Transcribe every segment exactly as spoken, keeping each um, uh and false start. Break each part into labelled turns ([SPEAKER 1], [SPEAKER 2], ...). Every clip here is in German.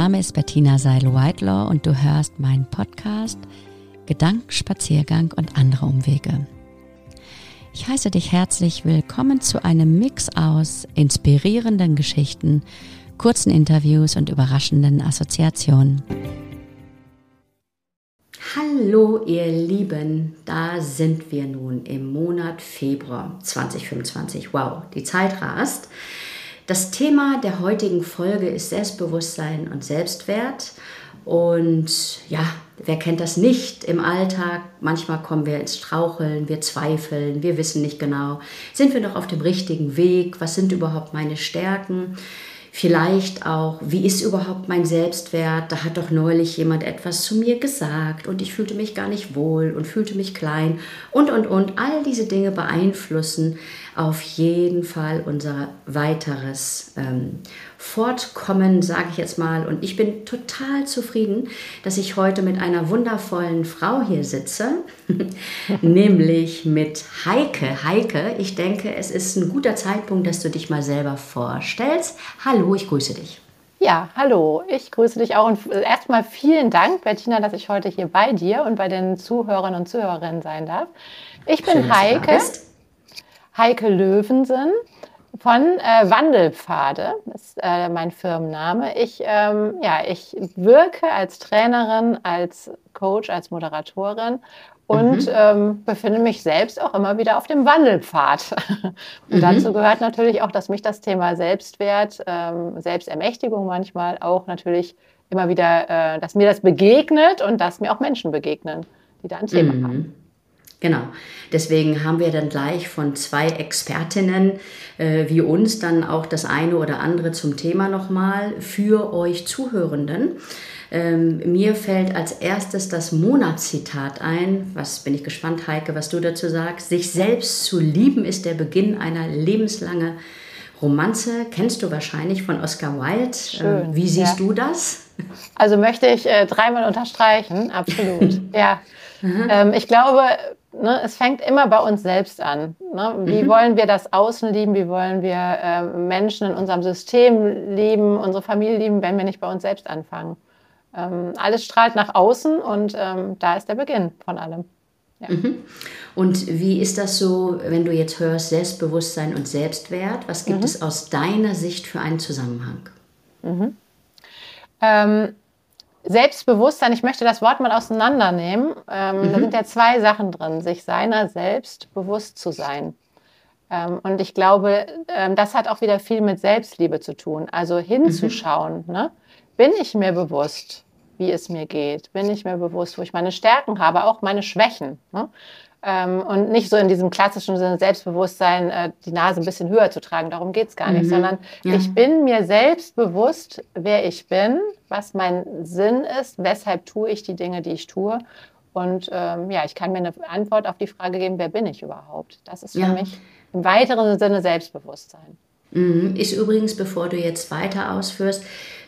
[SPEAKER 1] Name ist Bettina Seil-Whitelaw und du hörst meinen Podcast Gedankenspaziergang und andere Umwege. Ich heiße dich herzlich willkommen zu einem Mix aus inspirierenden Geschichten, kurzen Interviews und überraschenden Assoziationen. Hallo ihr Lieben, da sind wir nun im Monat Februar zwanzig fünfundzwanzig. Wow, die Zeit rast. Das Thema der heutigen Folge ist Selbstbewusstsein und Selbstwert. Und ja, wer kennt das nicht im Alltag? Manchmal kommen wir ins Straucheln, wir zweifeln, wir wissen nicht genau, sind wir noch auf dem richtigen Weg? Was sind überhaupt meine Stärken? Vielleicht auch, wie ist überhaupt mein Selbstwert? Da hat doch neulich jemand etwas zu mir gesagt und ich fühlte mich gar nicht wohl und fühlte mich klein und, und, und. All diese Dinge beeinflussen auf jeden Fall unser weiteres ähm, Fortkommen, sage ich jetzt mal. Und ich bin total zufrieden, dass ich heute mit einer wundervollen Frau hier sitze, nämlich mit Heike. Heike, ich denke, es ist ein guter Zeitpunkt, dass du dich mal selber vorstellst. Hallo, ich grüße dich.
[SPEAKER 2] Ja, hallo, ich grüße dich auch. Und erstmal vielen Dank, Bettina, dass ich heute hier bei dir und bei den Zuhörern und Zuhörerinnen sein darf. Ich bin Schön, Heike, Heike Löwensen. Von äh, Wandelpfade, ist äh, mein Firmenname. Ich, ähm, ja, ich wirke als Trainerin, als Coach, als Moderatorin und mhm. ähm, befinde mich selbst auch immer wieder auf dem Wandelpfad. Und mhm. dazu gehört natürlich auch, dass mich das Thema Selbstwert, ähm, Selbstermächtigung manchmal auch natürlich immer wieder, äh, dass mir das begegnet und dass mir auch Menschen begegnen, die da ein Thema
[SPEAKER 1] mhm.
[SPEAKER 2] haben.
[SPEAKER 1] Genau, deswegen haben wir dann gleich von zwei Expertinnen äh, wie uns dann auch das eine oder andere zum Thema nochmal für euch Zuhörenden. Ähm, mir fällt als erstes das Monatszitat ein. Was bin ich gespannt, Heike, was du dazu sagst. Sich selbst zu lieben ist der Beginn einer lebenslangen Romanze. Kennst du wahrscheinlich von Oscar Wilde.
[SPEAKER 2] Schön,
[SPEAKER 1] ähm, wie siehst
[SPEAKER 2] ja.
[SPEAKER 1] du das?
[SPEAKER 2] Also möchte ich äh, dreimal unterstreichen, absolut. ja, ähm, ich glaube, ne, es fängt immer bei uns selbst an. Ne? Wie mhm. wollen wir das Außen lieben? Wie wollen wir äh, Menschen in unserem System lieben, unsere Familie lieben, wenn wir nicht bei uns selbst anfangen? Ähm, alles strahlt nach außen und ähm, da ist der Beginn von allem. Ja.
[SPEAKER 1] Mhm. Und wie ist das so, wenn du jetzt hörst, Selbstbewusstsein und Selbstwert? Was gibt mhm. es aus deiner Sicht für einen Zusammenhang?
[SPEAKER 2] Mhm. Ähm, Selbstbewusstsein, ich möchte das Wort mal auseinandernehmen. Ähm, mhm. Da sind ja zwei Sachen drin, sich seiner selbst bewusst zu sein. Ähm, und ich glaube, ähm, das hat auch wieder viel mit Selbstliebe zu tun. Also hinzuschauen, mhm. ne? Bin ich mir bewusst, wie es mir geht? Bin ich mir bewusst, wo ich meine Stärken habe, auch meine Schwächen? Ne? Ähm, und nicht so in diesem klassischen Sinne Selbstbewusstsein, äh, die Nase ein bisschen höher zu tragen, darum geht es gar nicht, mhm. sondern ja. ich bin mir selbst bewusst, wer ich bin, was mein Sinn ist, weshalb tue ich die Dinge, die ich tue. Und ähm, ja, ich kann mir eine Antwort auf die Frage geben, wer bin ich überhaupt? Das ist für ja. mich im weiteren Sinne Selbstbewusstsein.
[SPEAKER 1] Mhm. Ist übrigens, bevor du jetzt weiter ausführst,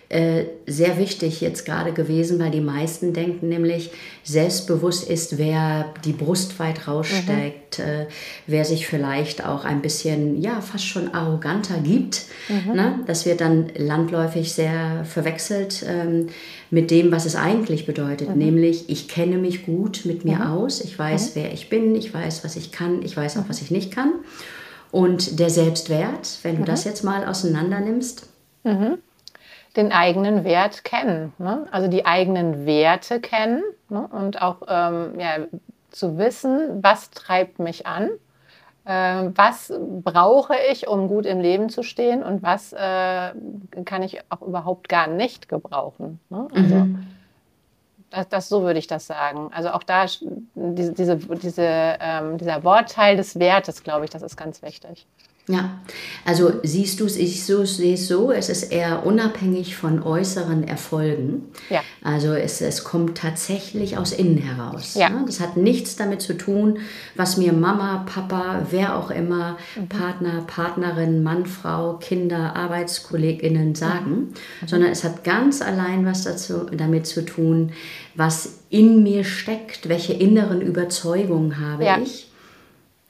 [SPEAKER 1] sehr wichtig jetzt gerade gewesen, weil die meisten denken nämlich, selbstbewusst ist, wer die Brust weit raussteckt, mhm. äh, wer sich vielleicht auch ein bisschen, ja, fast schon arroganter gibt. Mhm. Ne? Das wird dann landläufig sehr verwechselt ähm, mit dem, was es eigentlich bedeutet, mhm. nämlich ich kenne mich gut mit mir mhm. aus, ich weiß, mhm. wer ich bin, ich weiß, was ich kann, ich weiß auch, was ich nicht kann. Und der Selbstwert, wenn du mhm. das jetzt mal auseinander nimmst,
[SPEAKER 2] mhm. den eigenen Wert kennen, ne? Also die eigenen Werte kennen, ne? Und auch ähm, ja, zu wissen, was treibt mich an, äh, was brauche ich, um gut im Leben zu stehen und was äh, kann ich auch überhaupt gar nicht gebrauchen. Ne? Also mhm. das, das, so würde ich das sagen. Also auch da diese, diese, diese, ähm, dieser Wortteil des Wertes, glaube ich, das ist ganz wichtig.
[SPEAKER 1] Ja, also siehst du es, ich so, sehe es so, es ist eher unabhängig von äußeren Erfolgen.
[SPEAKER 2] Ja.
[SPEAKER 1] Also es, es kommt tatsächlich aus innen heraus.
[SPEAKER 2] Ja.
[SPEAKER 1] Ne? Das hat nichts damit zu tun, was mir Mama, Papa, wer auch immer, mhm. Partner, Partnerin, Mann, Frau, Kinder, ArbeitskollegInnen sagen, mhm. sondern es hat ganz allein was dazu, damit zu tun, was in mir steckt, welche inneren Überzeugungen habe
[SPEAKER 2] ja.
[SPEAKER 1] ich.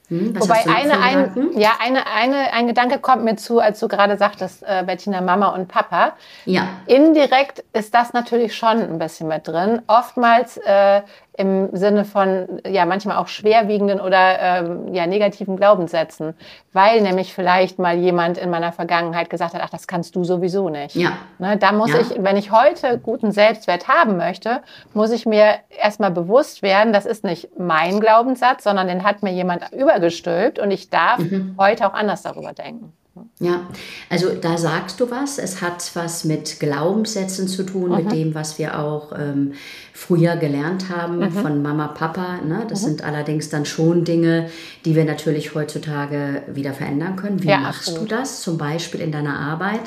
[SPEAKER 1] Hm, was
[SPEAKER 2] Wobei
[SPEAKER 1] hast du noch für
[SPEAKER 2] eine, ein,
[SPEAKER 1] Gedanken?
[SPEAKER 2] ja, eine, eine, ein Gedanke kommt mir zu, als du gerade sagtest, äh, Bettina, Mama und Papa.
[SPEAKER 1] Ja.
[SPEAKER 2] Indirekt ist das natürlich schon ein bisschen mit drin. Oftmals äh, im Sinne von, ja, manchmal auch schwerwiegenden oder ähm, ja, negativen Glaubenssätzen. Weil nämlich vielleicht mal jemand in meiner Vergangenheit gesagt hat, ach, das kannst du sowieso nicht.
[SPEAKER 1] Ja.
[SPEAKER 2] Ne, da muss
[SPEAKER 1] Ja.
[SPEAKER 2] ich, wenn ich heute guten Selbstwert haben möchte, muss ich mir erstmal bewusst werden, das ist nicht mein Glaubenssatz, sondern den hat mir jemand übergestülpt und ich darf
[SPEAKER 1] Mhm.
[SPEAKER 2] heute auch anders darüber denken.
[SPEAKER 1] Ja, also da sagst du was. Es hat was mit Glaubenssätzen zu tun,
[SPEAKER 2] Mhm.
[SPEAKER 1] mit dem, was wir auch ähm, früher gelernt haben
[SPEAKER 2] Mhm.
[SPEAKER 1] von Mama, Papa. Ne? Das mhm. sind allerdings dann schon Dinge, die wir natürlich heutzutage wieder verändern können. Wie
[SPEAKER 2] Ja,
[SPEAKER 1] machst
[SPEAKER 2] absolut.
[SPEAKER 1] du das zum Beispiel in deiner Arbeit?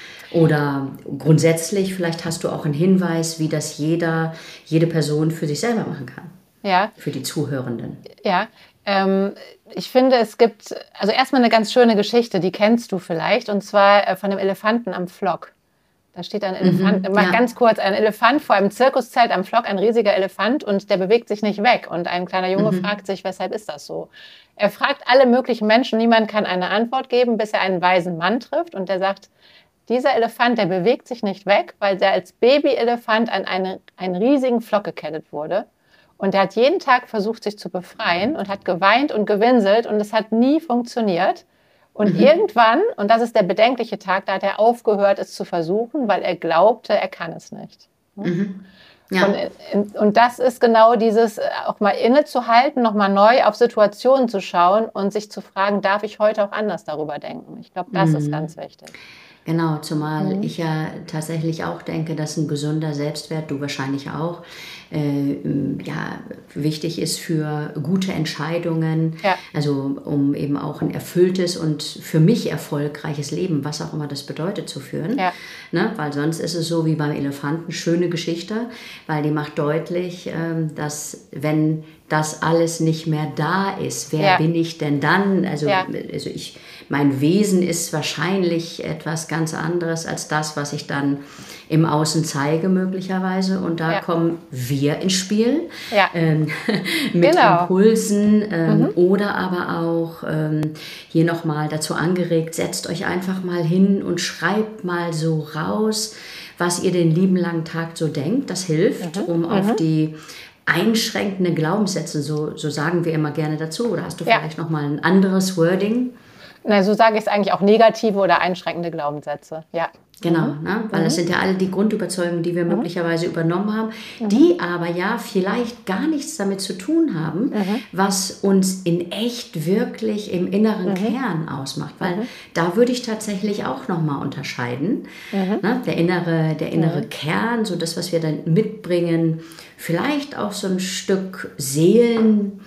[SPEAKER 1] Oder grundsätzlich, vielleicht hast du auch einen Hinweis, wie das jeder, jede Person für sich selber machen kann.
[SPEAKER 2] Ja.
[SPEAKER 1] Für die Zuhörenden.
[SPEAKER 2] Ja, ähm, ich finde, es gibt, also erstmal eine ganz schöne Geschichte, die kennst du vielleicht, und zwar äh, von dem Elefanten am Pflock. Da steht ein Elefant,
[SPEAKER 1] Mhm,
[SPEAKER 2] mach
[SPEAKER 1] ja.
[SPEAKER 2] ganz kurz, ein Elefant vor einem Zirkuszelt am Pflock, ein riesiger Elefant, und der bewegt sich nicht weg. Und ein kleiner Junge
[SPEAKER 1] Mhm.
[SPEAKER 2] fragt sich, weshalb ist das so? Er fragt alle möglichen Menschen, niemand kann eine Antwort geben, bis er einen weisen Mann trifft, und der sagt, dieser Elefant, der bewegt sich nicht weg, weil der als Babyelefant an eine, einen riesigen Pflock gekettet wurde. Und er hat jeden Tag versucht, sich zu befreien und hat geweint und gewinselt und es hat nie funktioniert. Und
[SPEAKER 1] Mhm.
[SPEAKER 2] irgendwann, und das ist der bedenkliche Tag, da hat er aufgehört, es zu versuchen, weil er glaubte, er kann es nicht.
[SPEAKER 1] Mhm. Ja.
[SPEAKER 2] Und, und das ist genau dieses, auch mal innezuhalten, nochmal neu auf Situationen zu schauen und sich zu fragen, darf ich heute auch anders darüber denken? Ich glaube, das
[SPEAKER 1] Mhm.
[SPEAKER 2] ist ganz wichtig.
[SPEAKER 1] Genau, zumal
[SPEAKER 2] Mhm.
[SPEAKER 1] ich ja tatsächlich auch denke, dass ein gesunder Selbstwert, du wahrscheinlich auch, äh, ja, wichtig ist für gute Entscheidungen,
[SPEAKER 2] Ja.
[SPEAKER 1] also um eben auch ein erfülltes und für mich erfolgreiches Leben, was auch immer das bedeutet, zu führen.
[SPEAKER 2] Ja.
[SPEAKER 1] Ne? Weil sonst ist es so wie beim Elefanten, schöne Geschichte, weil die macht deutlich, ähm, dass wenn das alles nicht mehr da ist, wer
[SPEAKER 2] Ja.
[SPEAKER 1] bin ich denn dann? Also,
[SPEAKER 2] Ja.
[SPEAKER 1] also ich, mein Wesen ist wahrscheinlich etwas ganz anderes als das, was ich dann im Außen zeige möglicherweise. Und da
[SPEAKER 2] Ja.
[SPEAKER 1] kommen wir ins Spiel
[SPEAKER 2] Ja.
[SPEAKER 1] ähm, mit
[SPEAKER 2] Genau.
[SPEAKER 1] Impulsen ähm,
[SPEAKER 2] Mhm.
[SPEAKER 1] oder aber auch ähm, hier nochmal dazu angeregt, setzt euch einfach mal hin und schreibt mal so raus, was ihr den lieben langen Tag so denkt. Das hilft,
[SPEAKER 2] Mhm.
[SPEAKER 1] um
[SPEAKER 2] Mhm.
[SPEAKER 1] auf die einschränkende Glaubenssätze, so, so sagen wir immer gerne dazu. Oder hast du
[SPEAKER 2] Ja.
[SPEAKER 1] vielleicht nochmal ein anderes Wording?
[SPEAKER 2] Na, so sage ich es eigentlich auch, negative oder einschränkende Glaubenssätze. Ja.
[SPEAKER 1] Genau,
[SPEAKER 2] Mhm.
[SPEAKER 1] ne? Weil das sind ja alle die Grundüberzeugungen, die wir
[SPEAKER 2] Mhm.
[SPEAKER 1] möglicherweise übernommen haben,
[SPEAKER 2] Mhm.
[SPEAKER 1] die aber ja vielleicht gar nichts damit zu tun haben,
[SPEAKER 2] Mhm.
[SPEAKER 1] was uns in echt wirklich im inneren
[SPEAKER 2] Mhm.
[SPEAKER 1] Kern ausmacht. Weil
[SPEAKER 2] Mhm.
[SPEAKER 1] da würde ich tatsächlich auch nochmal unterscheiden.
[SPEAKER 2] Mhm.
[SPEAKER 1] Ne? Der innere, der innere
[SPEAKER 2] Mhm.
[SPEAKER 1] Kern, so das, was wir dann mitbringen, vielleicht auch so ein Stück Seelenplan,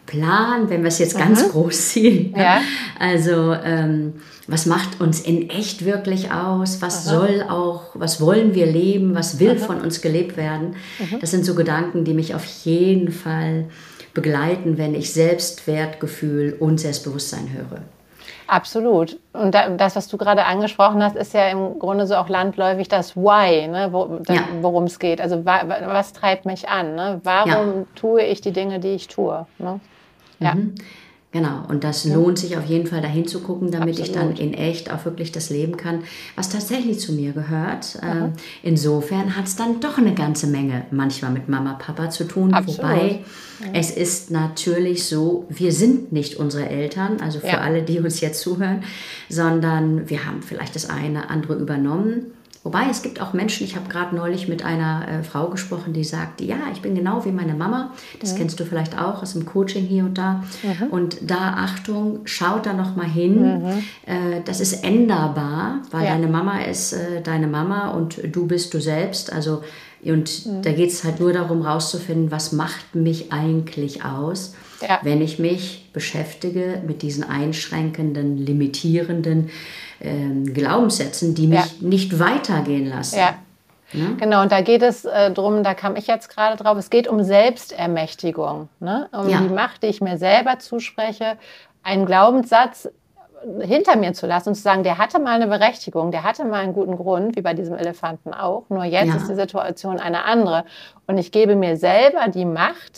[SPEAKER 1] wenn wir es jetzt ganz
[SPEAKER 2] Mhm.
[SPEAKER 1] groß ziehen. Ne?
[SPEAKER 2] Ja.
[SPEAKER 1] Also ähm, was macht uns in echt wirklich aus? Was
[SPEAKER 2] Aha.
[SPEAKER 1] soll auch, was wollen wir leben? Was will
[SPEAKER 2] Aha.
[SPEAKER 1] von uns gelebt werden?
[SPEAKER 2] Mhm.
[SPEAKER 1] Das sind so Gedanken, die mich auf jeden Fall begleiten, wenn ich Selbstwertgefühl und Selbstbewusstsein höre.
[SPEAKER 2] Absolut. Und da, das, was du gerade angesprochen hast, ist ja im Grunde so auch landläufig das Why, ne, wo, da,
[SPEAKER 1] Ja.
[SPEAKER 2] worum es geht. Also wa, was treibt mich an? Ne? Warum
[SPEAKER 1] Ja.
[SPEAKER 2] tue ich die Dinge, die ich tue? Ne? Ja.
[SPEAKER 1] Mhm. Genau, und das lohnt sich auf jeden Fall dahin zu gucken, damit ich dann
[SPEAKER 2] Absolut.
[SPEAKER 1] in echt auch wirklich das leben kann, was tatsächlich zu mir gehört. Ähm, insofern hat es dann doch eine ganze Menge manchmal mit Mama, Papa zu tun.
[SPEAKER 2] Absolut.
[SPEAKER 1] Wobei es ist natürlich so, wir sind nicht unsere Eltern, also für
[SPEAKER 2] Ja.
[SPEAKER 1] alle, die uns jetzt zuhören, sondern wir haben vielleicht das eine andere übernommen. Wobei, es gibt auch Menschen, ich habe gerade neulich mit einer äh, Frau gesprochen, die sagt, ja, ich bin genau wie meine Mama. Das
[SPEAKER 2] Mhm.
[SPEAKER 1] kennst du vielleicht auch aus dem Coaching hier und da.
[SPEAKER 2] Mhm.
[SPEAKER 1] Und da, Achtung, schaut da noch mal hin.
[SPEAKER 2] Mhm.
[SPEAKER 1] Äh, das ist änderbar, weil
[SPEAKER 2] Ja.
[SPEAKER 1] deine Mama ist äh, deine Mama und du bist du selbst. Also, und
[SPEAKER 2] Mhm.
[SPEAKER 1] da geht es halt nur darum, rauszufinden, was macht mich eigentlich aus,
[SPEAKER 2] Ja.
[SPEAKER 1] wenn ich mich beschäftige mit diesen einschränkenden, limitierenden ähm, Glaubenssätzen, die mich
[SPEAKER 2] Ja.
[SPEAKER 1] nicht weitergehen lassen.
[SPEAKER 2] Ja.
[SPEAKER 1] Ne?
[SPEAKER 2] Genau, und da geht es äh, drum, da kam ich jetzt gerade drauf, es geht um Selbstermächtigung, ne? Um
[SPEAKER 1] Ja.
[SPEAKER 2] die Macht, die ich mir selber zuspreche, einen Glaubenssatz hinter mir zu lassen und zu sagen, der hatte mal eine Berechtigung, der hatte mal einen guten Grund, wie bei diesem Elefanten auch, nur jetzt
[SPEAKER 1] Ja.
[SPEAKER 2] ist die Situation eine andere. Und ich gebe mir selber die Macht,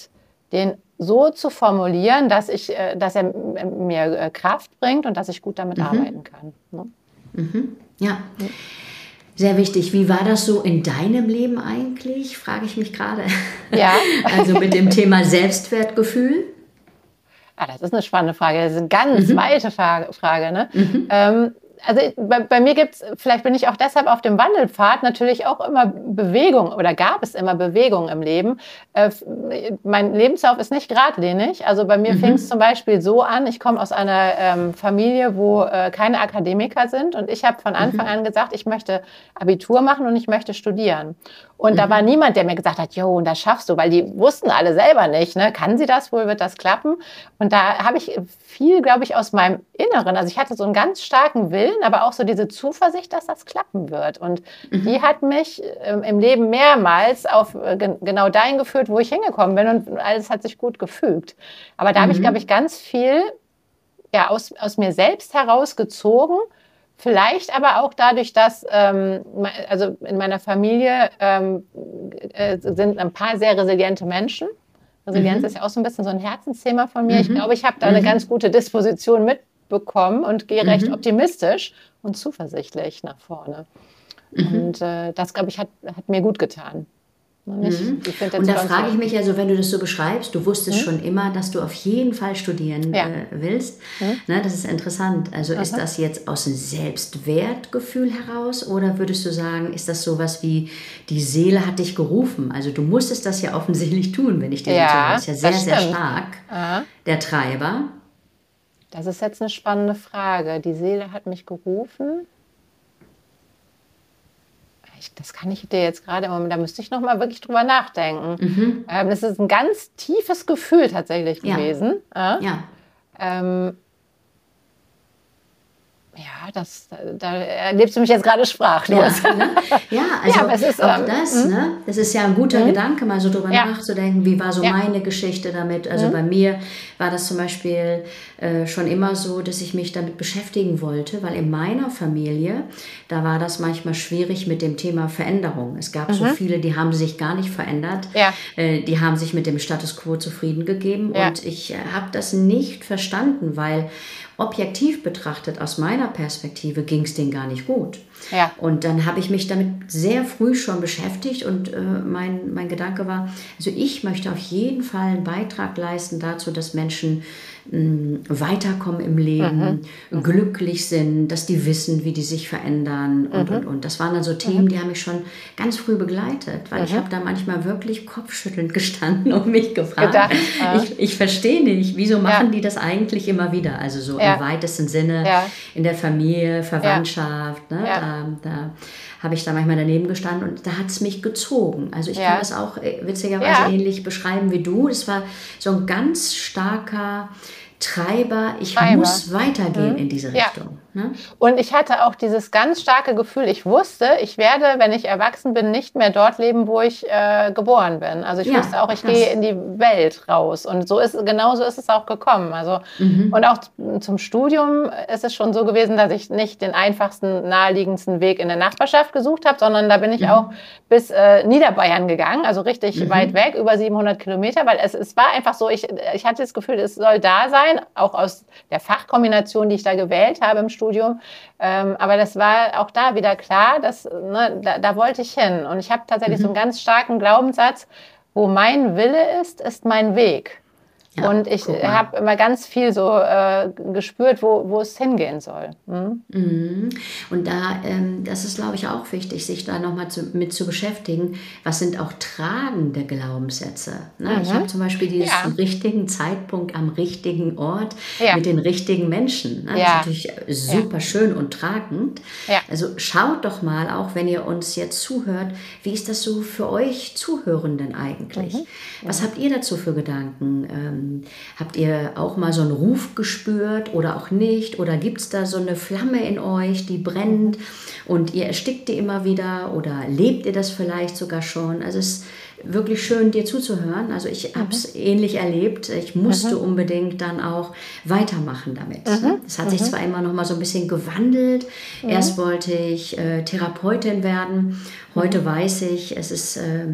[SPEAKER 2] den so zu formulieren, dass, ich, dass er mir Kraft bringt und dass ich gut damit mhm. arbeiten kann. Ne?
[SPEAKER 1] Mhm. Ja, sehr wichtig. Wie war das so in deinem Leben eigentlich, frage ich mich gerade.
[SPEAKER 2] Ja.
[SPEAKER 1] Also mit dem Thema Selbstwertgefühl?
[SPEAKER 2] Ah, das ist eine spannende Frage. Das ist eine ganz mhm. weite Frage. Ne? Mhm. Ähm, Also bei, bei mir gibt es, vielleicht bin ich auch deshalb auf dem Wandelpfad, natürlich auch immer Bewegung oder gab es immer Bewegung im Leben. Äh, mein Lebenslauf ist nicht geradlinig. Also bei mir mhm. fing es zum Beispiel so an, ich komme aus einer ähm, Familie, wo äh, keine Akademiker sind und ich habe von Anfang mhm. an gesagt, ich möchte Abitur machen und ich möchte studieren. Und mhm. da war niemand, der mir gesagt hat, jo, und das schaffst du, weil die wussten alle selber nicht, ne? Kann sie das wohl, wird das klappen? Und da habe ich viel, glaube ich, aus meinem Inneren, also ich hatte so einen ganz starken Willen, aber auch so diese Zuversicht, dass das klappen wird. Und mhm. die hat mich ähm, im Leben mehrmals auf äh, gen- genau dahin geführt, wo ich hingekommen bin und alles hat sich gut gefügt. Aber da mhm. habe ich, glaube ich, ganz viel ja, aus, aus mir selbst herausgezogen. Vielleicht aber auch dadurch, dass ähm, also in meiner Familie ähm, äh, sind ein paar sehr resiliente Menschen. Resilienz mhm. ist ja auch so ein bisschen so ein Herzensthema von mir. Mhm. Ich glaube, ich habe da eine mhm. ganz gute Disposition mitbekommen und gehe mhm. recht optimistisch und zuversichtlich nach vorne. Mhm. Und äh, das, glaube ich, hat, hat mir gut getan. Ich,
[SPEAKER 1] mhm. ich und da frage ich mich, also wenn du das so beschreibst, du wusstest mhm. schon immer, dass du auf jeden Fall studieren ja. äh, willst. Mhm. Ne, das ist interessant. Also Aha. ist das jetzt aus dem Selbstwertgefühl heraus oder würdest du sagen, ist das sowas wie, die Seele hat dich gerufen? Also du musstest das ja offensichtlich tun, wenn ich dir
[SPEAKER 2] ja,
[SPEAKER 1] so höre. Das ist ja sehr, sehr
[SPEAKER 2] stimmt.
[SPEAKER 1] stark,
[SPEAKER 2] Aha.
[SPEAKER 1] der Treiber.
[SPEAKER 2] Das ist jetzt eine spannende Frage. Die Seele hat mich gerufen. Ich, das kann ich dir jetzt gerade im Moment, da müsste ich noch mal wirklich drüber nachdenken. Mhm. Ähm, das ist ein ganz tiefes Gefühl tatsächlich gewesen.
[SPEAKER 1] Ja. ja.
[SPEAKER 2] Ähm, ja, das, da, da erlebst du mich jetzt gerade sprachlos.
[SPEAKER 1] Ja, ne? ja also ja, aber es ist, auch ähm, das, m- ne? Das ist ja ein guter m- Gedanke, mal so drüber ja. nachzudenken, wie war so ja. meine Geschichte damit. Also m- bei mir war das zum Beispiel äh, schon immer so, dass ich mich damit beschäftigen wollte, weil in meiner Familie, da war das manchmal schwierig mit dem Thema Veränderung. Es gab mhm. so viele, die haben sich gar nicht verändert.
[SPEAKER 2] Ja.
[SPEAKER 1] Äh, die haben sich mit dem Status quo zufrieden gegeben
[SPEAKER 2] ja.
[SPEAKER 1] und ich äh, habe das nicht verstanden, weil objektiv betrachtet, aus meiner Perspektive, ging es denen gar nicht gut.
[SPEAKER 2] Ja.
[SPEAKER 1] Und dann habe ich mich damit sehr früh schon beschäftigt und äh, mein, mein Gedanke war, also ich möchte auf jeden Fall einen Beitrag leisten dazu, dass Menschen mh, weiterkommen im Leben, mhm. glücklich sind, dass die wissen, wie die sich verändern und, mhm. und, und. Das waren dann so Themen, mhm. die haben mich schon ganz früh begleitet, weil mhm. ich habe da manchmal wirklich kopfschüttelnd gestanden und mich gefragt,
[SPEAKER 2] Gedacht, äh.
[SPEAKER 1] ich, ich verstehe nicht, wieso machen ja. die das eigentlich immer wieder? Also so
[SPEAKER 2] ja.
[SPEAKER 1] im weitesten Sinne,
[SPEAKER 2] ja.
[SPEAKER 1] in der Familie, Verwandtschaft, ja. ne?
[SPEAKER 2] Ja.
[SPEAKER 1] Da, da habe ich da manchmal daneben gestanden und da hat es mich gezogen. Also ich ja. kann das auch witzigerweise ja. ähnlich beschreiben wie du. Das war so ein ganz starker Treiber, ich
[SPEAKER 2] Treiber.
[SPEAKER 1] muss weitergehen mhm. in diese
[SPEAKER 2] ja.
[SPEAKER 1] Richtung. Ne?
[SPEAKER 2] Und ich hatte auch dieses ganz starke Gefühl, ich wusste, ich werde, wenn ich erwachsen bin, nicht mehr dort leben, wo ich äh, geboren bin. Also ich ja, wusste auch, ich krass. gehe in die Welt raus. Und so ist, genauso ist es auch gekommen. Also, mhm. Und auch zum Studium ist es schon so gewesen, dass ich nicht den einfachsten, naheliegendsten Weg in der Nachbarschaft gesucht habe, sondern da bin ich mhm. auch bis äh, Niederbayern gegangen, also richtig mhm. weit weg, über siebenhundert Kilometer, weil es, es war einfach so, ich, ich hatte das Gefühl, es soll da sein, auch aus der Fachkombination, die ich da gewählt habe im Studium. Ähm, aber das war auch da wieder klar, dass, ne, da, da wollte ich hin. Und ich habe tatsächlich mhm. so einen ganz starken Glaubenssatz, wo mein Wille ist, ist mein Weg. Ja, und ich habe immer ganz viel so äh, gespürt, wo, wo es hingehen soll. Hm?
[SPEAKER 1] Mhm. Und da, ähm, das ist, glaube ich, auch wichtig, sich da nochmal zu, mit zu beschäftigen, was sind auch tragende Glaubenssätze. Ne? Mhm. Ich habe zum Beispiel diesen ja. richtigen Zeitpunkt am richtigen Ort ja. mit den richtigen Menschen. Ne? Das
[SPEAKER 2] ja.
[SPEAKER 1] ist natürlich super ja. schön und tragend.
[SPEAKER 2] Ja.
[SPEAKER 1] Also schaut doch mal, auch wenn ihr uns jetzt zuhört, wie ist das so für euch Zuhörenden eigentlich? Mhm. Was habt ihr dazu für Gedanken? Ähm, Habt ihr auch mal so einen Ruf gespürt oder auch nicht? Oder gibt es da so eine Flamme in euch, die brennt und ihr erstickt die immer wieder? Oder lebt ihr das vielleicht sogar schon? Also es ist wirklich schön, dir zuzuhören. Also ich habe es mhm. ähnlich erlebt. Ich musste mhm. unbedingt dann auch weitermachen damit. Mhm. Das hat sich mhm. zwar immer noch mal so ein bisschen gewandelt. Mhm. Erst wollte ich äh, Therapeutin werden. Heute mhm. weiß ich, es ist äh,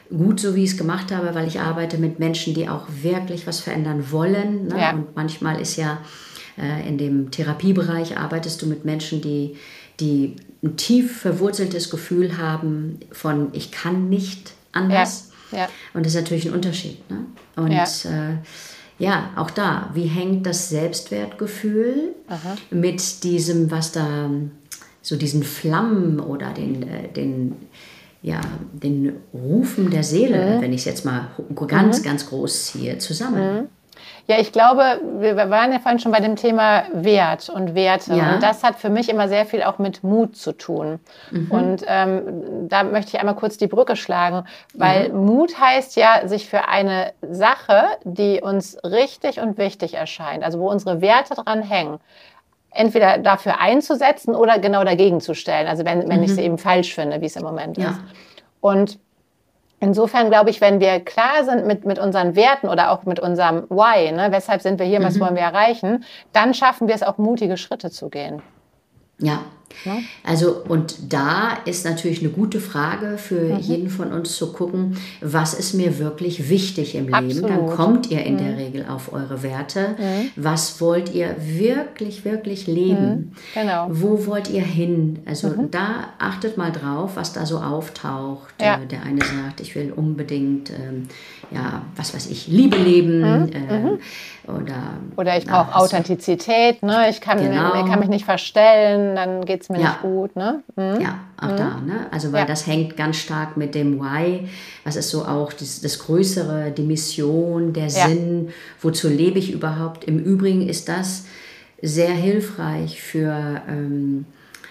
[SPEAKER 1] gut, so wie ich es gemacht habe, weil ich arbeite mit Menschen, die auch wirklich was verändern wollen. Ne?
[SPEAKER 2] Ja.
[SPEAKER 1] Und manchmal ist ja äh, in dem Therapiebereich arbeitest du mit Menschen, die, die ein tief verwurzeltes Gefühl haben von ich kann nicht anders.
[SPEAKER 2] Ja. Ja.
[SPEAKER 1] Und das ist natürlich ein Unterschied. Ne? Und
[SPEAKER 2] Ja.
[SPEAKER 1] Äh, ja, auch da, wie hängt das Selbstwertgefühl
[SPEAKER 2] Aha.
[SPEAKER 1] mit diesem, was da, so diesen Flammen oder den, äh, den, ja, den Rufen der Seele, mhm. wenn ich es jetzt mal ganz, mhm. ganz groß ziehe, zusammen?
[SPEAKER 2] Mhm. Ja, ich glaube, wir waren ja vorhin schon bei dem Thema Wert und Werte. Ja. Und das hat für mich immer sehr viel auch mit Mut zu tun. Mhm. Und ähm, da möchte ich einmal kurz die Brücke schlagen, weil ja. Mut heißt ja, sich für eine Sache, die uns richtig und wichtig erscheint, also wo unsere Werte dran hängen, entweder dafür einzusetzen oder genau dagegen zu stellen. Also wenn, wenn mhm. ich es eben falsch finde, wie es im Moment ja. ist. Und insofern glaube ich, wenn wir klar sind mit, mit unseren Werten oder auch mit unserem Why, ne, weshalb sind wir hier, mhm. was wollen wir erreichen, dann schaffen wir es auch, mutige Schritte zu gehen.
[SPEAKER 1] Ja, ja. Also und da ist natürlich eine gute Frage für mhm. jeden von uns zu gucken, was ist mir wirklich wichtig im Leben?
[SPEAKER 2] Absolut.
[SPEAKER 1] Dann kommt ihr in
[SPEAKER 2] mhm.
[SPEAKER 1] der Regel auf eure Werte. Mhm. Was wollt ihr wirklich, wirklich leben?
[SPEAKER 2] Mhm. Genau.
[SPEAKER 1] Wo wollt ihr hin? Also mhm. da achtet mal drauf, was da so auftaucht. Ja. Der eine sagt, ich will unbedingt, ähm, ja, was weiß ich, Liebe leben.
[SPEAKER 2] Mhm.
[SPEAKER 1] Ähm, oder,
[SPEAKER 2] oder ich brauche Authentizität. Ne? Ich, kann,
[SPEAKER 1] genau.
[SPEAKER 2] ich kann mich nicht verstellen, dann geht es mir
[SPEAKER 1] ja.
[SPEAKER 2] nicht gut. Ne? Mhm.
[SPEAKER 1] Ja, auch mhm. da. Ne? Also weil
[SPEAKER 2] ja.
[SPEAKER 1] das hängt ganz stark mit dem Why. Was ist so auch das, das Größere, die Mission, der ja. Sinn, wozu lebe ich überhaupt? Im Übrigen ist das sehr hilfreich für... Ähm,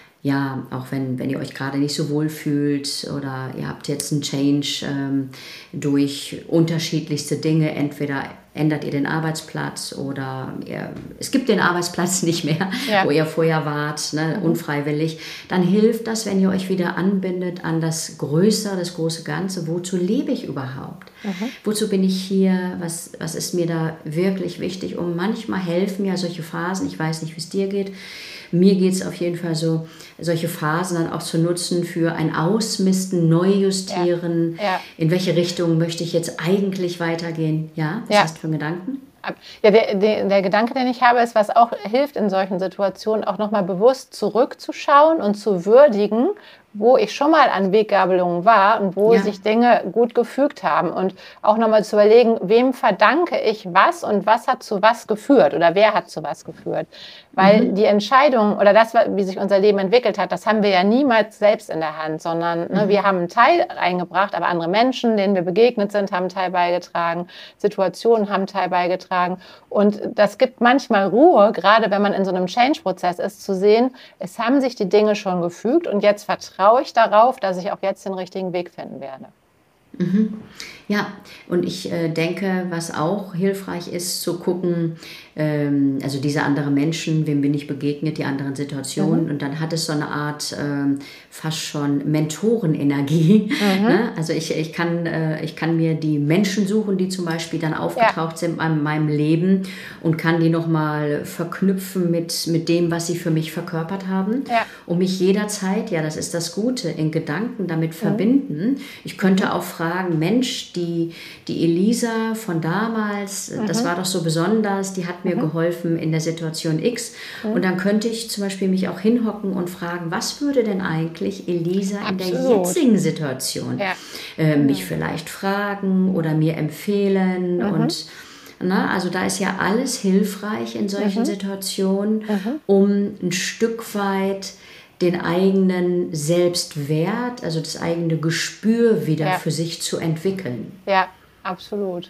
[SPEAKER 1] ja, auch wenn, wenn ihr euch gerade nicht so wohl fühlt oder ihr habt jetzt einen Change ähm, durch unterschiedlichste Dinge, entweder ändert ihr den Arbeitsplatz oder ihr, es gibt den Arbeitsplatz nicht mehr, ja. wo ihr vorher wart, ne, mhm. unfreiwillig, dann hilft das, wenn ihr euch wieder anbindet an das Größere, das große Ganze. Wozu lebe ich überhaupt? Mhm. Wozu bin ich hier? Was, was ist mir da wirklich wichtig? Und manchmal helfen ja solche Phasen, ich weiß nicht, wie es dir geht, mir geht es auf jeden Fall so, solche Phasen dann auch zu nutzen für ein Ausmisten, Neujustieren.
[SPEAKER 2] Ja. Ja.
[SPEAKER 1] In welche Richtung möchte ich jetzt eigentlich weitergehen? Ja, was
[SPEAKER 2] ja.
[SPEAKER 1] hast du für Gedanken?
[SPEAKER 2] Ja, der, der, der Gedanke, den ich habe, ist, was auch hilft in solchen Situationen, auch nochmal bewusst zurückzuschauen und zu würdigen, wo ich schon mal an Weggabelungen war und wo ja. sich Dinge gut gefügt haben. Und auch nochmal zu überlegen, wem verdanke ich was und was hat zu was geführt oder wer hat zu was geführt. Weil mhm. die Entscheidung oder das, wie sich unser Leben entwickelt hat, das haben wir ja niemals selbst in der Hand, sondern ne, mhm. wir haben einen Teil eingebracht, aber andere Menschen, denen wir begegnet sind, haben einen Teil beigetragen, Situationen haben einen Teil beigetragen. Und das gibt manchmal Ruhe, gerade wenn man in so einem Change-Prozess ist, zu sehen, es haben sich die Dinge schon gefügt und jetzt vertraue ich darauf, dass ich auch jetzt den richtigen Weg finden werde.
[SPEAKER 1] Mhm. Ja, und ich äh, denke, was auch hilfreich ist, zu gucken, ähm, also diese anderen Menschen, wem bin ich begegnet, die anderen Situationen. Mhm. Und dann hat es so eine Art ähm, fast schon Mentorenenergie. Mhm. Ne? Also ich, ich, kann, äh, ich kann mir die Menschen suchen, die zum Beispiel dann aufgetaucht ja. sind in meinem Leben und kann die nochmal verknüpfen mit, mit dem, was sie für mich verkörpert haben. Ja. Und mich jederzeit, ja, das ist das Gute, in Gedanken damit mhm. verbinden. Ich könnte auch fragen, Mensch, die, die Elisa von damals, mhm. das war doch so besonders, die hat mir mhm. geholfen in der Situation X. Mhm. Und dann könnte ich zum Beispiel mich auch hinhocken und fragen, was würde denn eigentlich Elisa Absolut. in der jetzigen Situation ja. äh, mich mhm. vielleicht fragen oder mir empfehlen mhm. und na, also da ist ja alles hilfreich in solchen mhm. Situationen, mhm. um ein Stück weit den eigenen Selbstwert, also das eigene Gespür wieder ja. für sich zu entwickeln.
[SPEAKER 2] Ja, absolut.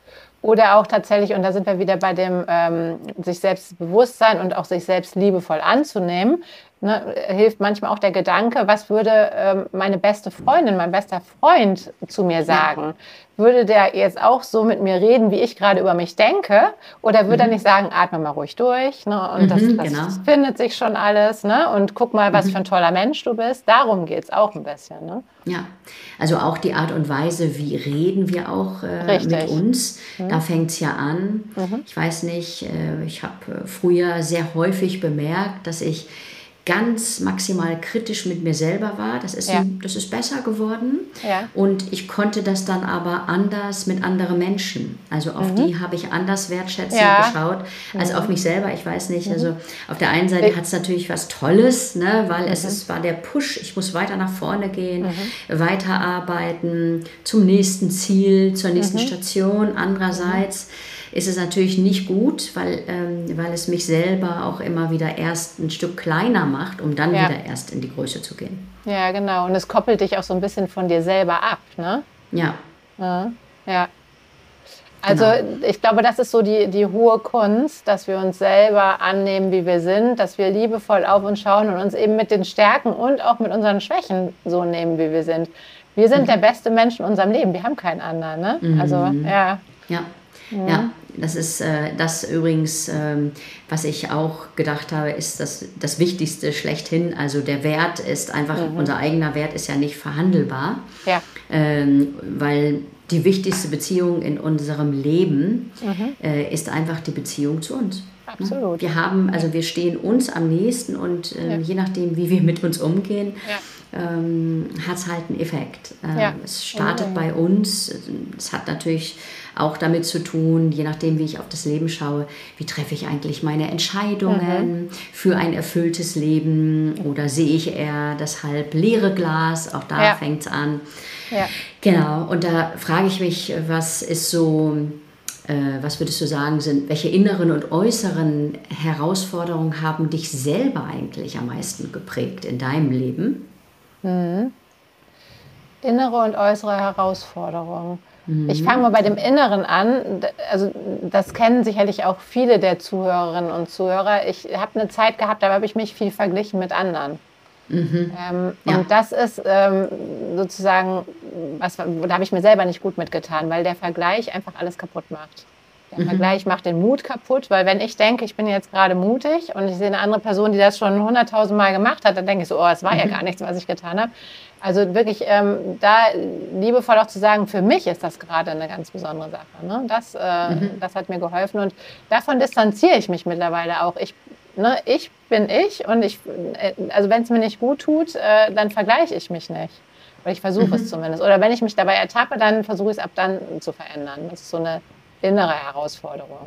[SPEAKER 2] Oder auch tatsächlich, und da sind wir wieder bei dem ähm, sich selbst bewusst sein und auch sich selbst liebevoll anzunehmen, ne, hilft manchmal auch der Gedanke, was würde ähm, meine beste Freundin, mein bester Freund zu mir sagen? Ja. Würde der jetzt auch so mit mir reden, wie ich gerade über mich denke? Oder würde mhm. er nicht sagen, atme mal ruhig durch, ne, und mhm, das, das, genau. das findet sich schon alles, ne, und guck mal, was mhm. für ein toller Mensch du bist. Darum geht es auch ein bisschen. Ne?
[SPEAKER 1] Ja, also auch die Art und Weise, wie reden wir auch äh, mit uns, mhm. da fängt es ja an. Mhm. Ich weiß nicht, äh, ich habe früher sehr häufig bemerkt, dass ich ganz maximal kritisch mit mir selber war. Das ist,
[SPEAKER 2] Ja.
[SPEAKER 1] ein, das ist besser geworden.
[SPEAKER 2] Ja.
[SPEAKER 1] Und ich konnte das dann aber anders mit anderen Menschen. Also auf die habe ich anders wertschätzend
[SPEAKER 2] Ja.
[SPEAKER 1] geschaut als auf mich selber. Ich weiß nicht, also auf der einen Seite hat es natürlich was Tolles, ne, weil es ist, war der Push, ich muss weiter nach vorne gehen, weiterarbeiten, zum nächsten Ziel, zur nächsten Station. Andererseits ist es natürlich nicht gut, weil, ähm, weil es mich selber auch immer wieder erst ein Stück kleiner macht, um dann
[SPEAKER 2] Ja.
[SPEAKER 1] wieder erst in die Größe zu gehen.
[SPEAKER 2] Ja, genau. Und es koppelt dich auch so ein bisschen von dir selber ab, ne?
[SPEAKER 1] Ja,
[SPEAKER 2] Ja. Ja. Also
[SPEAKER 1] Genau.
[SPEAKER 2] ich glaube, das ist so die, die hohe Kunst, dass wir uns selber annehmen, wie wir sind, dass wir liebevoll auf uns schauen und uns eben mit den Stärken und auch mit unseren Schwächen so nehmen, wie wir sind. Wir sind der beste Mensch in unserem Leben, wir haben keinen anderen, ne? Also, ja.
[SPEAKER 1] ja. Ja, das ist äh, das übrigens, ähm, was ich auch gedacht habe, ist das, das Wichtigste schlechthin. Also der Wert ist einfach, unser eigener Wert ist ja nicht verhandelbar,
[SPEAKER 2] Ja.
[SPEAKER 1] ähm, weil die wichtigste Beziehung in unserem Leben äh, ist einfach die Beziehung zu uns.
[SPEAKER 2] Absolut.
[SPEAKER 1] Wir haben, also wir stehen uns am nächsten und äh,
[SPEAKER 2] Ja.
[SPEAKER 1] je nachdem, wie wir mit uns umgehen,
[SPEAKER 2] Ja.
[SPEAKER 1] ähm, hat es halt einen Effekt. Äh,
[SPEAKER 2] Ja.
[SPEAKER 1] Es startet
[SPEAKER 2] Ja.
[SPEAKER 1] bei uns. Es hat natürlich auch damit zu tun, je nachdem, wie ich auf das Leben schaue, wie treffe ich eigentlich meine Entscheidungen für ein erfülltes Leben oder sehe ich eher das halb leere Glas, auch da
[SPEAKER 2] Ja.
[SPEAKER 1] fängt es an.
[SPEAKER 2] Ja.
[SPEAKER 1] Genau, und da frage ich mich, was ist so, äh, was würdest du sagen, sind, welche inneren und äußeren Herausforderungen haben dich selber eigentlich am meisten geprägt in deinem Leben?
[SPEAKER 2] Innere und äußere Herausforderungen. Ich fange mal bei dem Inneren an. D- Also das kennen sicherlich auch viele der Zuhörerinnen und Zuhörer. Ich habe eine Zeit gehabt, da habe ich mich viel verglichen mit anderen. Ähm,
[SPEAKER 1] Ja.
[SPEAKER 2] Und das ist ähm, sozusagen, was, da habe ich mir selber nicht gut mitgetan, weil der Vergleich einfach alles kaputt macht. Der Vergleich macht den Mut kaputt, weil wenn ich denke, ich bin jetzt gerade mutig und ich sehe eine andere Person, die das schon hunderttausend Mal gemacht hat, dann denke ich so, oh, es war ja gar nichts, was ich getan habe. Also wirklich ähm, da liebevoll auch zu sagen, für mich ist das gerade eine ganz besondere Sache. Ne? Das, äh, das hat mir geholfen und davon distanziere ich mich mittlerweile auch. Ich, ne, ich bin ich und ich, äh, also wenn es mir nicht gut tut, äh, dann vergleiche ich mich nicht. Oder ich versuche es zumindest. Oder wenn ich mich dabei ertappe, dann versuche ich es ab dann zu verändern. Das ist so eine innere Herausforderung.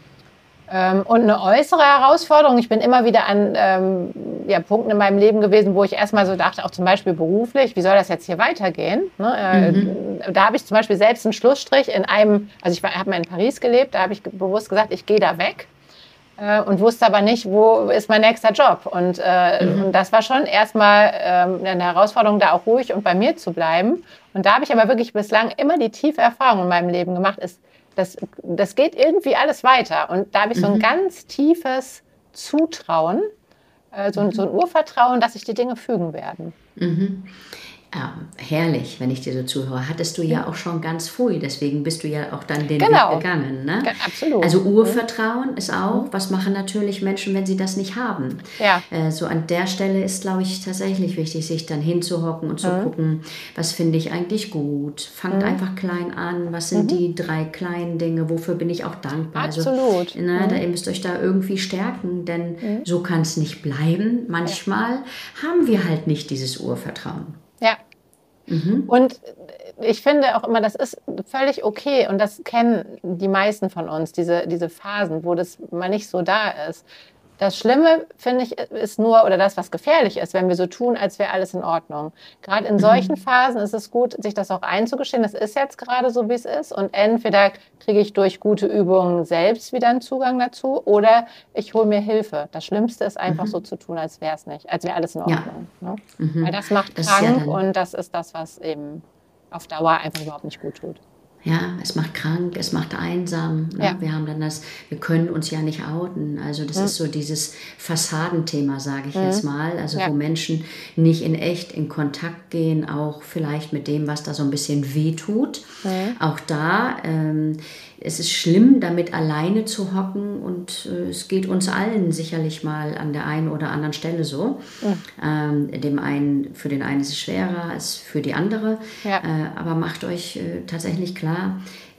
[SPEAKER 2] Ähm, und eine äußere Herausforderung, ich bin immer wieder an ähm, ja, Punkten in meinem Leben gewesen, wo ich erstmal so dachte, auch zum Beispiel beruflich, wie soll das jetzt hier weitergehen? Ne? Äh,
[SPEAKER 1] Mhm.
[SPEAKER 2] Da habe ich zum Beispiel selbst einen Schlussstrich in einem, also ich habe mal in Paris gelebt, da habe ich bewusst gesagt, ich gehe da weg. Äh, und wusste aber nicht, wo ist mein nächster Job. Und, äh, mhm. und das war schon erstmal ähm, eine Herausforderung, da auch ruhig und bei mir zu bleiben. Und da habe ich aber wirklich bislang immer die tiefe Erfahrung in meinem Leben gemacht, ist, das, das geht irgendwie alles weiter. Und da habe ich mhm. so ein ganz tiefes Zutrauen, äh, so, mhm. so ein Urvertrauen, dass sich die Dinge fügen werden.
[SPEAKER 1] Mhm. Ja, herrlich, wenn ich dir so zuhöre. Hattest du ja auch schon ganz früh, deswegen bist du ja auch dann den
[SPEAKER 2] Genau.
[SPEAKER 1] Weg gegangen. Ne?
[SPEAKER 2] Ja, absolut.
[SPEAKER 1] Also Urvertrauen ist auch, was machen natürlich Menschen, wenn sie das nicht haben.
[SPEAKER 2] Ja.
[SPEAKER 1] Äh, so an der Stelle ist, glaube ich, tatsächlich wichtig, sich dann hinzuhocken und zu mhm. gucken, was finde ich eigentlich gut. Fangt mhm. einfach klein an, was sind mhm. die drei kleinen Dinge, wofür bin ich auch dankbar.
[SPEAKER 2] Absolut.
[SPEAKER 1] Also, ne, mhm. da, ihr müsst euch da irgendwie stärken, denn mhm. so kann es nicht bleiben. Manchmal ja. haben wir halt nicht dieses Urvertrauen.
[SPEAKER 2] Ja. Mhm. Und ich finde auch immer, das ist völlig okay und das kennen die meisten von uns, diese, diese Phasen, wo das mal nicht so da ist. Das Schlimme, finde ich, ist nur, oder das, was gefährlich ist, wenn wir so tun, als wäre alles in Ordnung. Gerade in solchen mhm. Phasen ist es gut, sich das auch einzugestehen. Das ist jetzt gerade so, wie es ist. Und entweder kriege ich durch gute Übungen selbst wieder einen Zugang dazu oder ich hole mir Hilfe. Das Schlimmste ist einfach mhm. so zu tun, als wäre es nicht, als wäre alles in Ordnung. Ja. Ne? Mhm. Weil das macht das krank ja und das ist das, was eben auf Dauer einfach überhaupt nicht gut tut.
[SPEAKER 1] Ja, es macht krank, es macht einsam. Ne? Ja. Wir haben dann das, wir können uns ja nicht outen. Also das mhm. ist so dieses Fassadenthema, sage ich mhm. jetzt mal. Also ja. wo Menschen nicht in echt in Kontakt gehen, auch vielleicht mit dem, was da so ein bisschen wehtut. Mhm. Auch da, ähm, es ist schlimm, damit alleine zu hocken und äh, es geht uns allen sicherlich mal an der einen oder anderen Stelle so. Mhm. Ähm, dem einen, für den einen ist es schwerer als für die andere. Ja. Äh, aber macht euch äh, tatsächlich klar,